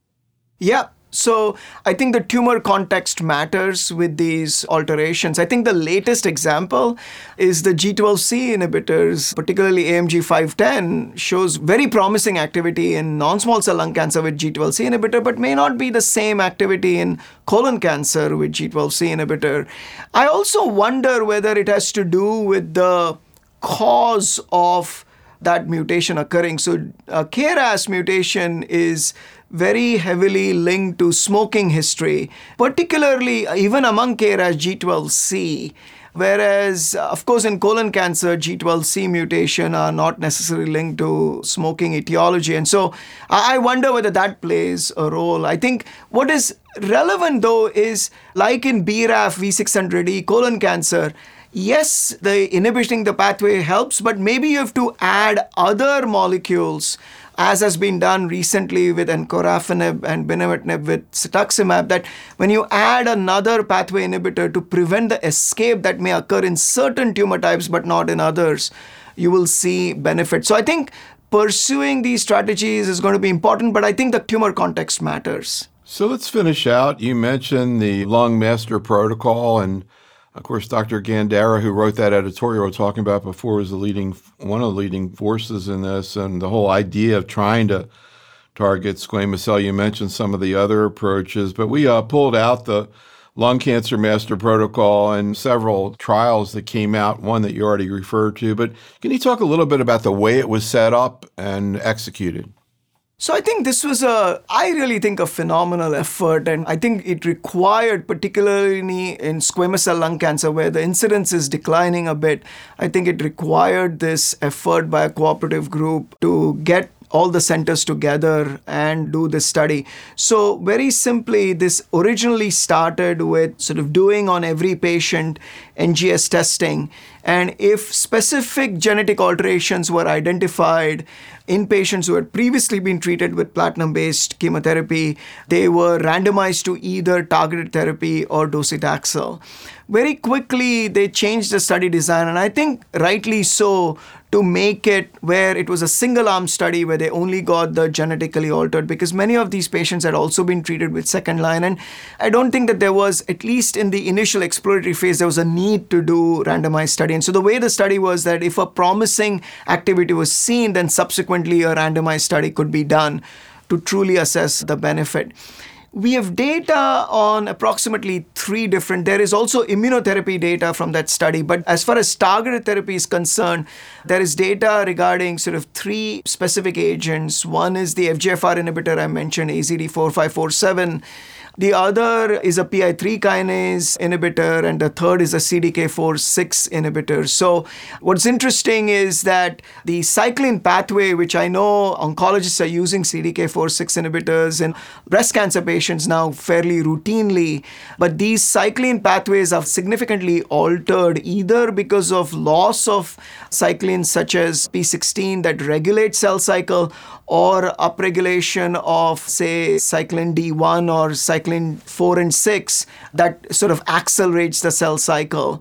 Yeah. So I think the tumor context matters with these alterations. I think the latest example is the G twelve C inhibitors, particularly A M G five ten, shows very promising activity in non-small cell lung cancer with G twelve C inhibitor, but may not be the same activity in colon cancer with G twelve C inhibitor. I also wonder whether it has to do with the cause of that mutation occurring. So uh, K R A S mutation is very heavily linked to smoking history, particularly even among K R A S G twelve C. Whereas, of course, in colon cancer, G twelve C mutation are not necessarily linked to smoking etiology. And so I wonder whether that plays a role. I think what is relevant, though, is like in B RAF V six hundred E colon cancer, yes, the inhibiting the pathway helps, but maybe you have to add other molecules, as has been done recently with encorafenib and binimetinib with cetuximab, that when you add another pathway inhibitor to prevent the escape that may occur in certain tumor types but not in others, you will see benefit. So I think pursuing these strategies is going to be important, but I think the tumor context matters. So let's finish out. You mentioned the lung master protocol, and of course, Doctor Gandara, who wrote that editorial we're talking about before, was the leading, one of the leading forces in this, and the whole idea of trying to target squamous cell. You mentioned some of the other approaches, but we uh, pulled out the lung cancer master protocol and several trials that came out, one that you already referred to. But can you talk a little bit about the way it was set up and executed? So I think this was a, I really think, a phenomenal effort. And I think it required, particularly in squamous cell lung cancer, where the incidence is declining a bit, I think it required this effort by a cooperative group to get all the centers together and do this study. So very simply, this originally started with sort of doing on every patient N G S testing. And if specific genetic alterations were identified in patients who had previously been treated with platinum-based chemotherapy, they were randomized to either targeted therapy or docetaxel. Very quickly, they changed the study design, and I think rightly so, to make it where it was a single-arm study where they only got the genetically altered, because many of these patients had also been treated with second line. And I don't think that there was, at least in the initial exploratory phase, there was a need to do randomized study. And so the way the study was that if a promising activity was seen, then subsequently a randomized study could be done to truly assess the benefit. We have data on approximately three different, there is also immunotherapy data from that study, but as far as targeted therapy is concerned, there is data regarding sort of three specific agents. One is the F G F R inhibitor I mentioned, A Z D four five four seven. The other is a P I three kinase inhibitor, and the third is a C D K four six inhibitor. So what's interesting is that the cyclin pathway, which I know oncologists are using C D K four six inhibitors in breast cancer patients now fairly routinely, but these cyclin pathways are significantly altered either because of loss of cyclins such as P sixteen that regulate cell cycle, or upregulation of, say, cyclin D one or cyclin four and six that sort of accelerates the cell cycle.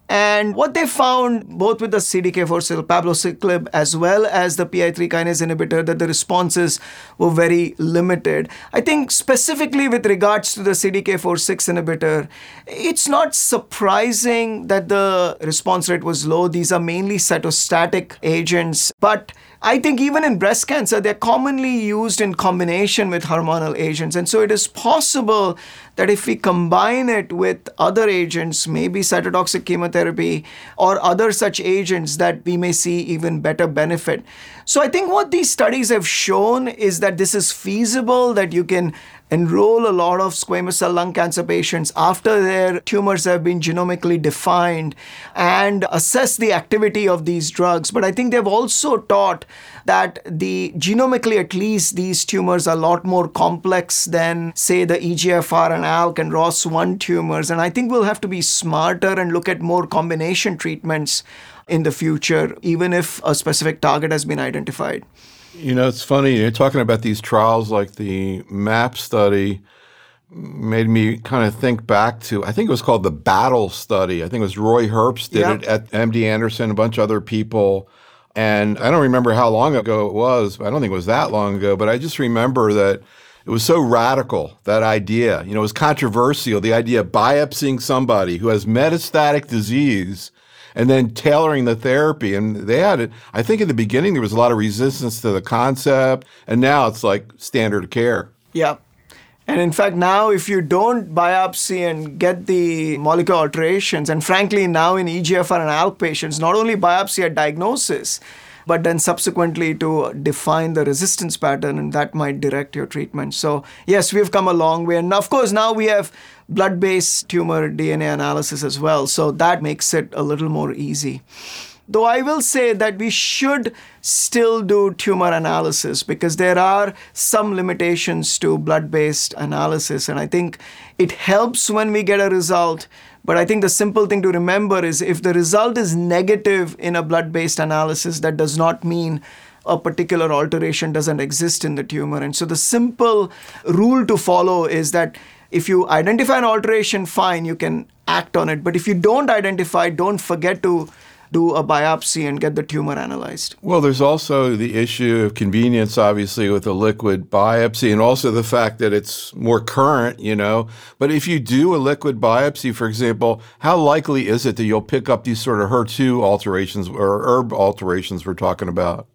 And what they found, both with the C D K four cell palbociclib as well as the P I three kinase inhibitor, that the responses were very limited. I think specifically with regards to the C D K four six inhibitor, it's not surprising that the response rate was low. These are mainly cytostatic agents, but I think even in breast cancer, they're commonly used in combination with hormonal agents. And so it is possible that if we combine it with other agents, maybe cytotoxic chemotherapy or other such agents, that we may see even better benefit. So I think what these studies have shown is that this is feasible, that you can enroll a lot of squamous cell lung cancer patients after their tumors have been genomically defined and assess the activity of these drugs. But I think they've also taught that the genomically, at least, these tumors are a lot more complex than, say, the E G F R and A L K and R O S one tumors. And I think we'll have to be smarter and look at more combination treatments in the future, even if a specific target has been identified. You know, it's funny, you're talking about these trials like the MAP study made me kind of think back to, I think it was called the BATTLE study. I think it was Roy Herbst did yep. it at M D Anderson, a bunch of other people. And I don't remember how long ago it was. I don't think it was that long ago, but I just remember that it was so radical, that idea. You know, it was controversial, the idea of biopsying somebody who has metastatic disease and then tailoring the therapy. And they had it, I think in the beginning there was a lot of resistance to the concept, and now it's like standard of care. Yeah. And in fact, now if you don't biopsy and get the molecular alterations, and frankly now in E G F R and A L K patients, not only biopsy at diagnosis, but then subsequently to define the resistance pattern, and that might direct your treatment. So yes, we've come a long way. And of course, now we have blood-based tumor D N A analysis as well. So that makes it a little more easy. Though I will say that we should still do tumor analysis because there are some limitations to blood-based analysis. And I think it helps when we get a result. But I think the simple thing to remember is if the result is negative in a blood-based analysis, that does not mean a particular alteration doesn't exist in the tumor. And so the simple rule to follow is that if you identify an alteration, fine, you can act on it. But if you don't identify, don't forget to do a biopsy and get the tumor analyzed. Well, there's also the issue of convenience, obviously, with a liquid biopsy, and also the fact that it's more current, you know. But if you do a liquid biopsy, for example, how likely is it that you'll pick up these sort of H E R two alterations or E R B alterations we're talking about?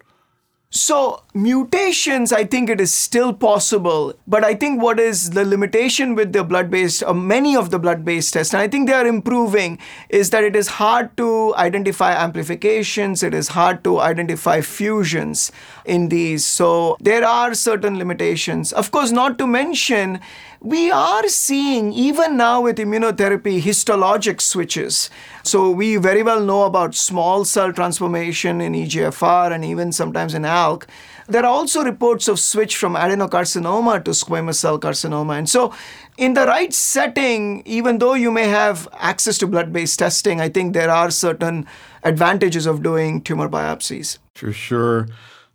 So mutations, I think it is still possible, but I think what is the limitation with the blood-based, uh, many of the blood-based tests, and I think they are improving, is that it is hard to identify amplifications, it is hard to identify fusions in these. So there are certain limitations. Of course, not to mention, we are seeing, even now with immunotherapy, histologic switches. So we very well know about small cell transformation in E G F R and even sometimes in A L K. There are also reports of switch from adenocarcinoma to squamous cell carcinoma. And so in the right setting, even though you may have access to blood-based testing, I think there are certain advantages of doing tumor biopsies. For sure.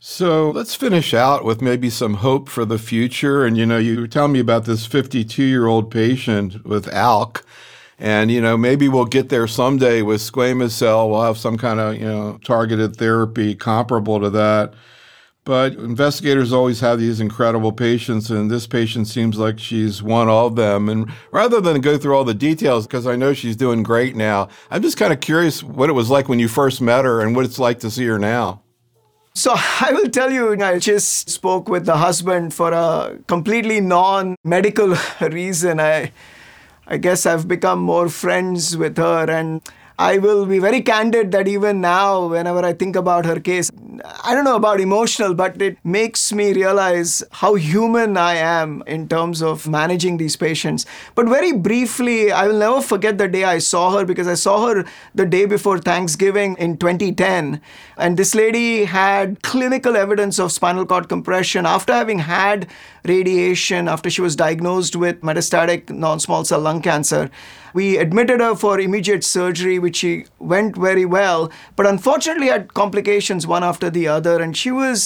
So let's finish out with maybe some hope for the future. And, you know, you were telling me about this fifty-two-year-old patient with A L K. And, you know, maybe we'll get there someday with squamous cell. We'll have some kind of, you know, targeted therapy comparable to that. But investigators always have these incredible patients, and this patient seems like she's one of them. And rather than go through all the details, because I know she's doing great now, I'm just kind of curious what it was like when you first met her and what it's like to see her now. So I will tell you, I just spoke with the husband for a completely non-medical reason. I, I guess I've become more friends with her, and I will be very candid that even now, whenever I think about her case, I don't know about emotional, but it makes me realize how human I am in terms of managing these patients. But very briefly, I will never forget the day I saw her, because I saw her the day before Thanksgiving in twenty ten. And this lady had clinical evidence of spinal cord compression after having had radiation, after she was diagnosed with metastatic non-small cell lung cancer. We admitted her for immediate surgery, which she went very well, but unfortunately had complications one after the other. And she was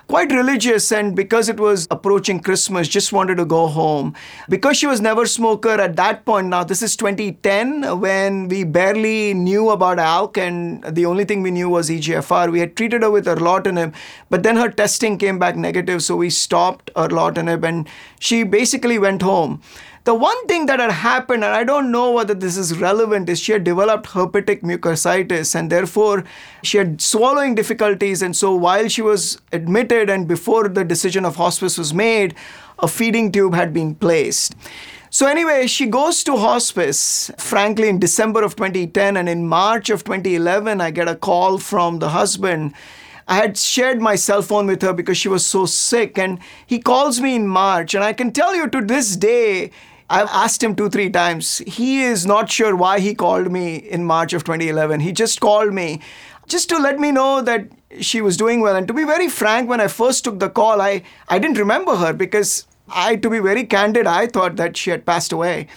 quite religious, and because it was approaching Christmas, just wanted to go home. Because she was never a smoker at that point, now this is twenty ten, when we barely knew about A L K, and the only thing we knew was E G F R. We had treated her with erlotinib, but then her testing came back negative, so we stopped erlotinib, and she basically went home. The one thing that had happened, and I don't know whether this is relevant, is she had developed herpetic mucositis, and therefore she had swallowing difficulties. And so while she was admitted and before the decision of hospice was made, a feeding tube had been placed. So anyway, she goes to hospice, frankly, in December of twenty ten, and in March of twenty eleven, I get a call from the husband. I had shared my cell phone with her because she was so sick, and he calls me in March, and I can tell you to this day, I've asked him two, three times. He is not sure why he called me in March of twenty eleven. He just called me just to let me know that she was doing well. And to be very frank, when I first took the call, I, I didn't remember her because I, to be very candid, I thought that she had passed away.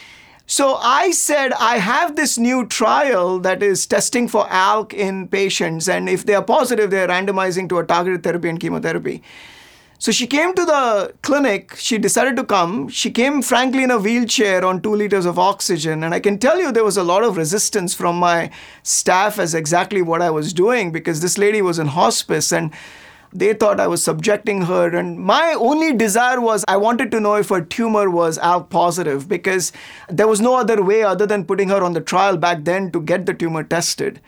So I said, I have this new trial that is testing for A L K in patients, and if they are positive, they are randomizing to a targeted therapy and chemotherapy. So she came to the clinic, she decided to come. She came, frankly, in a wheelchair on two liters of oxygen. And I can tell you there was a lot of resistance from my staff as exactly what I was doing, because this lady was in hospice and they thought I was subjecting her. And my only desire was I wanted to know if her tumor was A L K positive, because there was no other way other than putting her on the trial back then to get the tumor tested.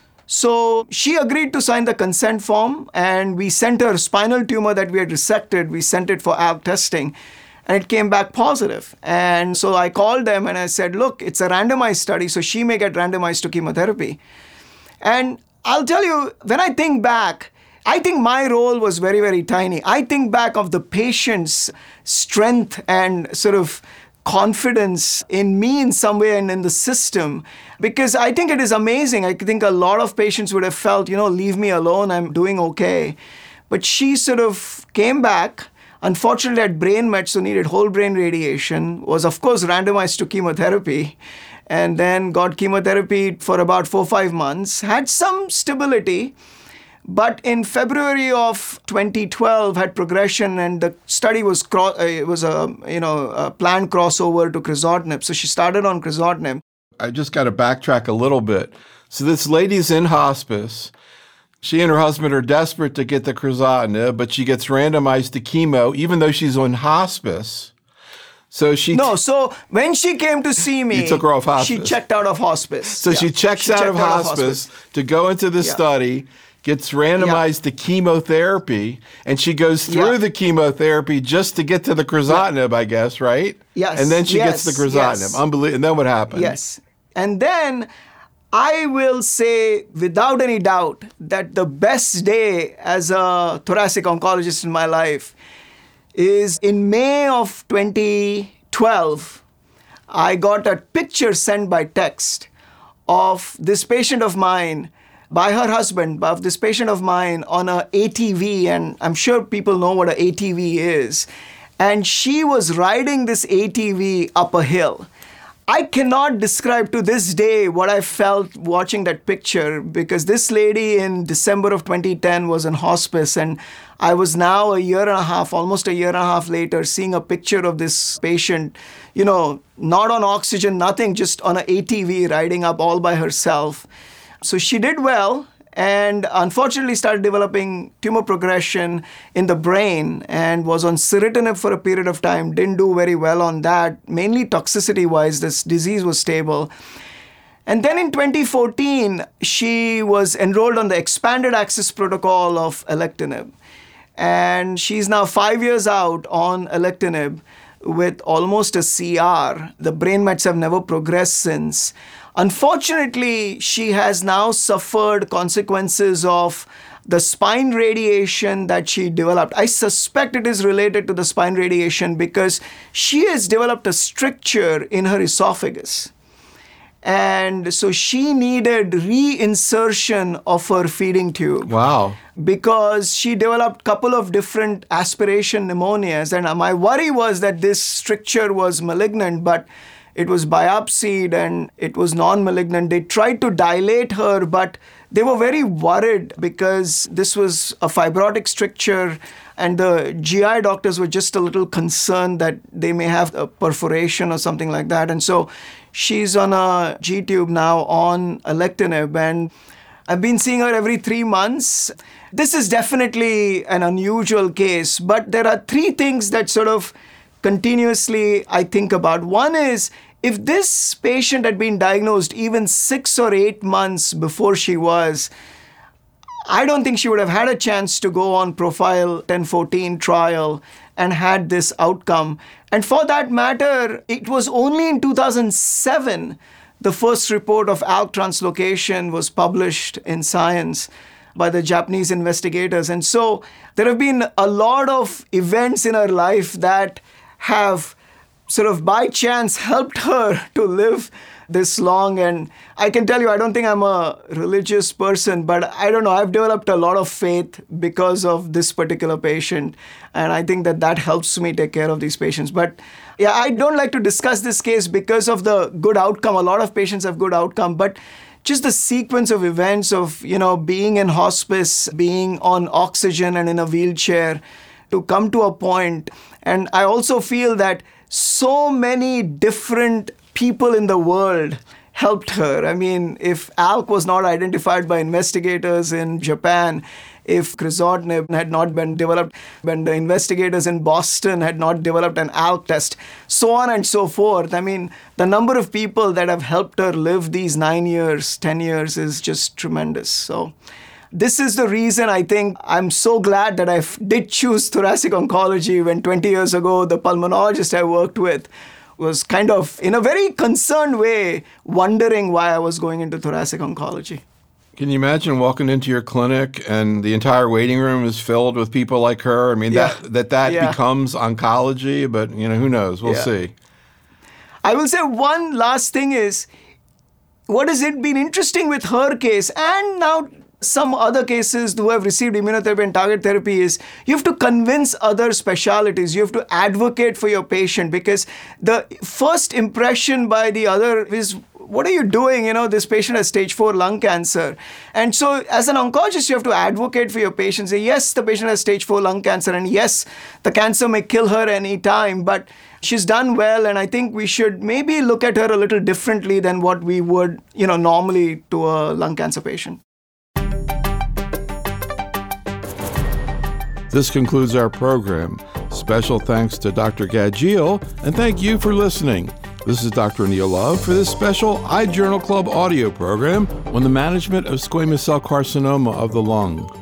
So she agreed to sign the consent form, and we sent her spinal tumor that we had resected. We sent it for A L K testing, and it came back positive. And so I called them and I said, look, it's a randomized study, so she may get randomized to chemotherapy. And I'll tell you, when I think back, I think my role was very, very tiny. I think back of the patient's strength and sort of confidence in me in some way and in the system, because I think it is amazing. I think a lot of patients would have felt, you know, leave me alone, I'm doing okay. But she sort of came back, unfortunately had brain mets, so needed whole brain radiation, was of course randomized to chemotherapy, and then got chemotherapy for about four, five months, had some stability. But in February of twenty twelve, had progression, and the study was cro- uh, it was a you know a planned crossover to crizotinib. So she started on crizotinib. I just got to backtrack a little bit. So this lady's in hospice. She and her husband are desperate to get the crizotinib, but she gets randomized to chemo, even though she's on hospice. So she no. So when she came to see me, you took her off hospice. She checked out of hospice. So yeah. she checks she out, checked of, out hospice of hospice to go into the yeah. study. Gets randomized yeah. to chemotherapy, and she goes through yeah. the chemotherapy just to get to the crizotinib, yeah. I guess, right? Yes. And then she yes. gets the crizotinib. Yes. Unbelievable. And then what happened? Yes. And then I will say, without any doubt, that the best day as a thoracic oncologist in my life is in May of twenty twelve, I got a picture sent by text of this patient of mine, by her husband, of this patient of mine on a A T V, and I'm sure people know what an A T V is. And she was riding this A T V up a hill. I cannot describe to this day what I felt watching that picture, because this lady in December of twenty ten was in hospice, and I was now a year and a half, almost a year and a half later, seeing a picture of this patient, you know, not on oxygen, nothing, just on an A T V riding up all by herself. So she did well, and unfortunately started developing tumor progression in the brain and was on ceritinib for a period of time. Didn't do very well on that, mainly toxicity-wise. This disease was stable. And then in twenty fourteen, she was enrolled on the expanded access protocol of alectinib. And she's now five years out on alectinib with almost a C R. The brain mets have never progressed since. Unfortunately, she has now suffered consequences of the spine radiation that she developed. I suspect it is related to the spine radiation because she has developed a stricture in her esophagus. And so she needed reinsertion of her feeding tube. Wow. Because she developed a couple of different aspiration pneumonias. And my worry was that this stricture was malignant, but It was biopsied and it was non-malignant. They tried to dilate her, but they were very worried because this was a fibrotic stricture, and the G I doctors were just a little concerned that they may have a perforation or something like that. And so she's on a G-tube now on alectinib, and I've been seeing her every three months. This is definitely an unusual case, but there are three things that sort of continuously I think about. One is, if this patient had been diagnosed even six or eight months before she was, I don't think she would have had a chance to go on Profile ten fourteen trial and had this outcome. And for that matter, it was only in two thousand seven the first report of A L K translocation was published in Science by the Japanese investigators. And so there have been a lot of events in her life that have sort of by chance helped her to live this long. And I can tell you, I don't think I'm a religious person, but I don't know, I've developed a lot of faith because of this particular patient. And I think that that helps me take care of these patients. But yeah, I don't like to discuss this case because of the good outcome. A lot of patients have good outcome, but just the sequence of events of, you know, being in hospice, being on oxygen and in a wheelchair to come to a point. And I also feel that so many different people in the world helped her. I mean, if A L K was not identified by investigators in Japan, if crizotinib had not been developed, when the investigators in Boston had not developed an A L K test, so on and so forth. I mean, the number of people that have helped her live these nine years, ten years is just tremendous. So this is the reason I think I'm so glad that I did choose thoracic oncology when twenty years ago, the pulmonologist I worked with was kind of, in a very concerned way, wondering why I was going into thoracic oncology. Can you imagine walking into your clinic and the entire waiting room is filled with people like her? I mean, Yeah. that that, that Yeah. becomes oncology, but, you know, who knows? We'll Yeah. see. I will say one last thing is, what has it been interesting with her case and now some other cases who have received immunotherapy and target therapy is you have to convince other specialties. You have to advocate for your patient, because the first impression by the other is, what are you doing? You know, this patient has stage four lung cancer. And so as an oncologist, you have to advocate for your patient. Say, yes, the patient has stage four lung cancer, and yes, the cancer may kill her any time, but she's done well, and I think we should maybe look at her a little differently than what we would, you know, normally to a lung cancer patient. This concludes our program. Special thanks to Doctor Gadgil, and thank you for listening. This is Doctor Anil Love for this special iJournal Club audio program on the management of squamous cell carcinoma of the lung.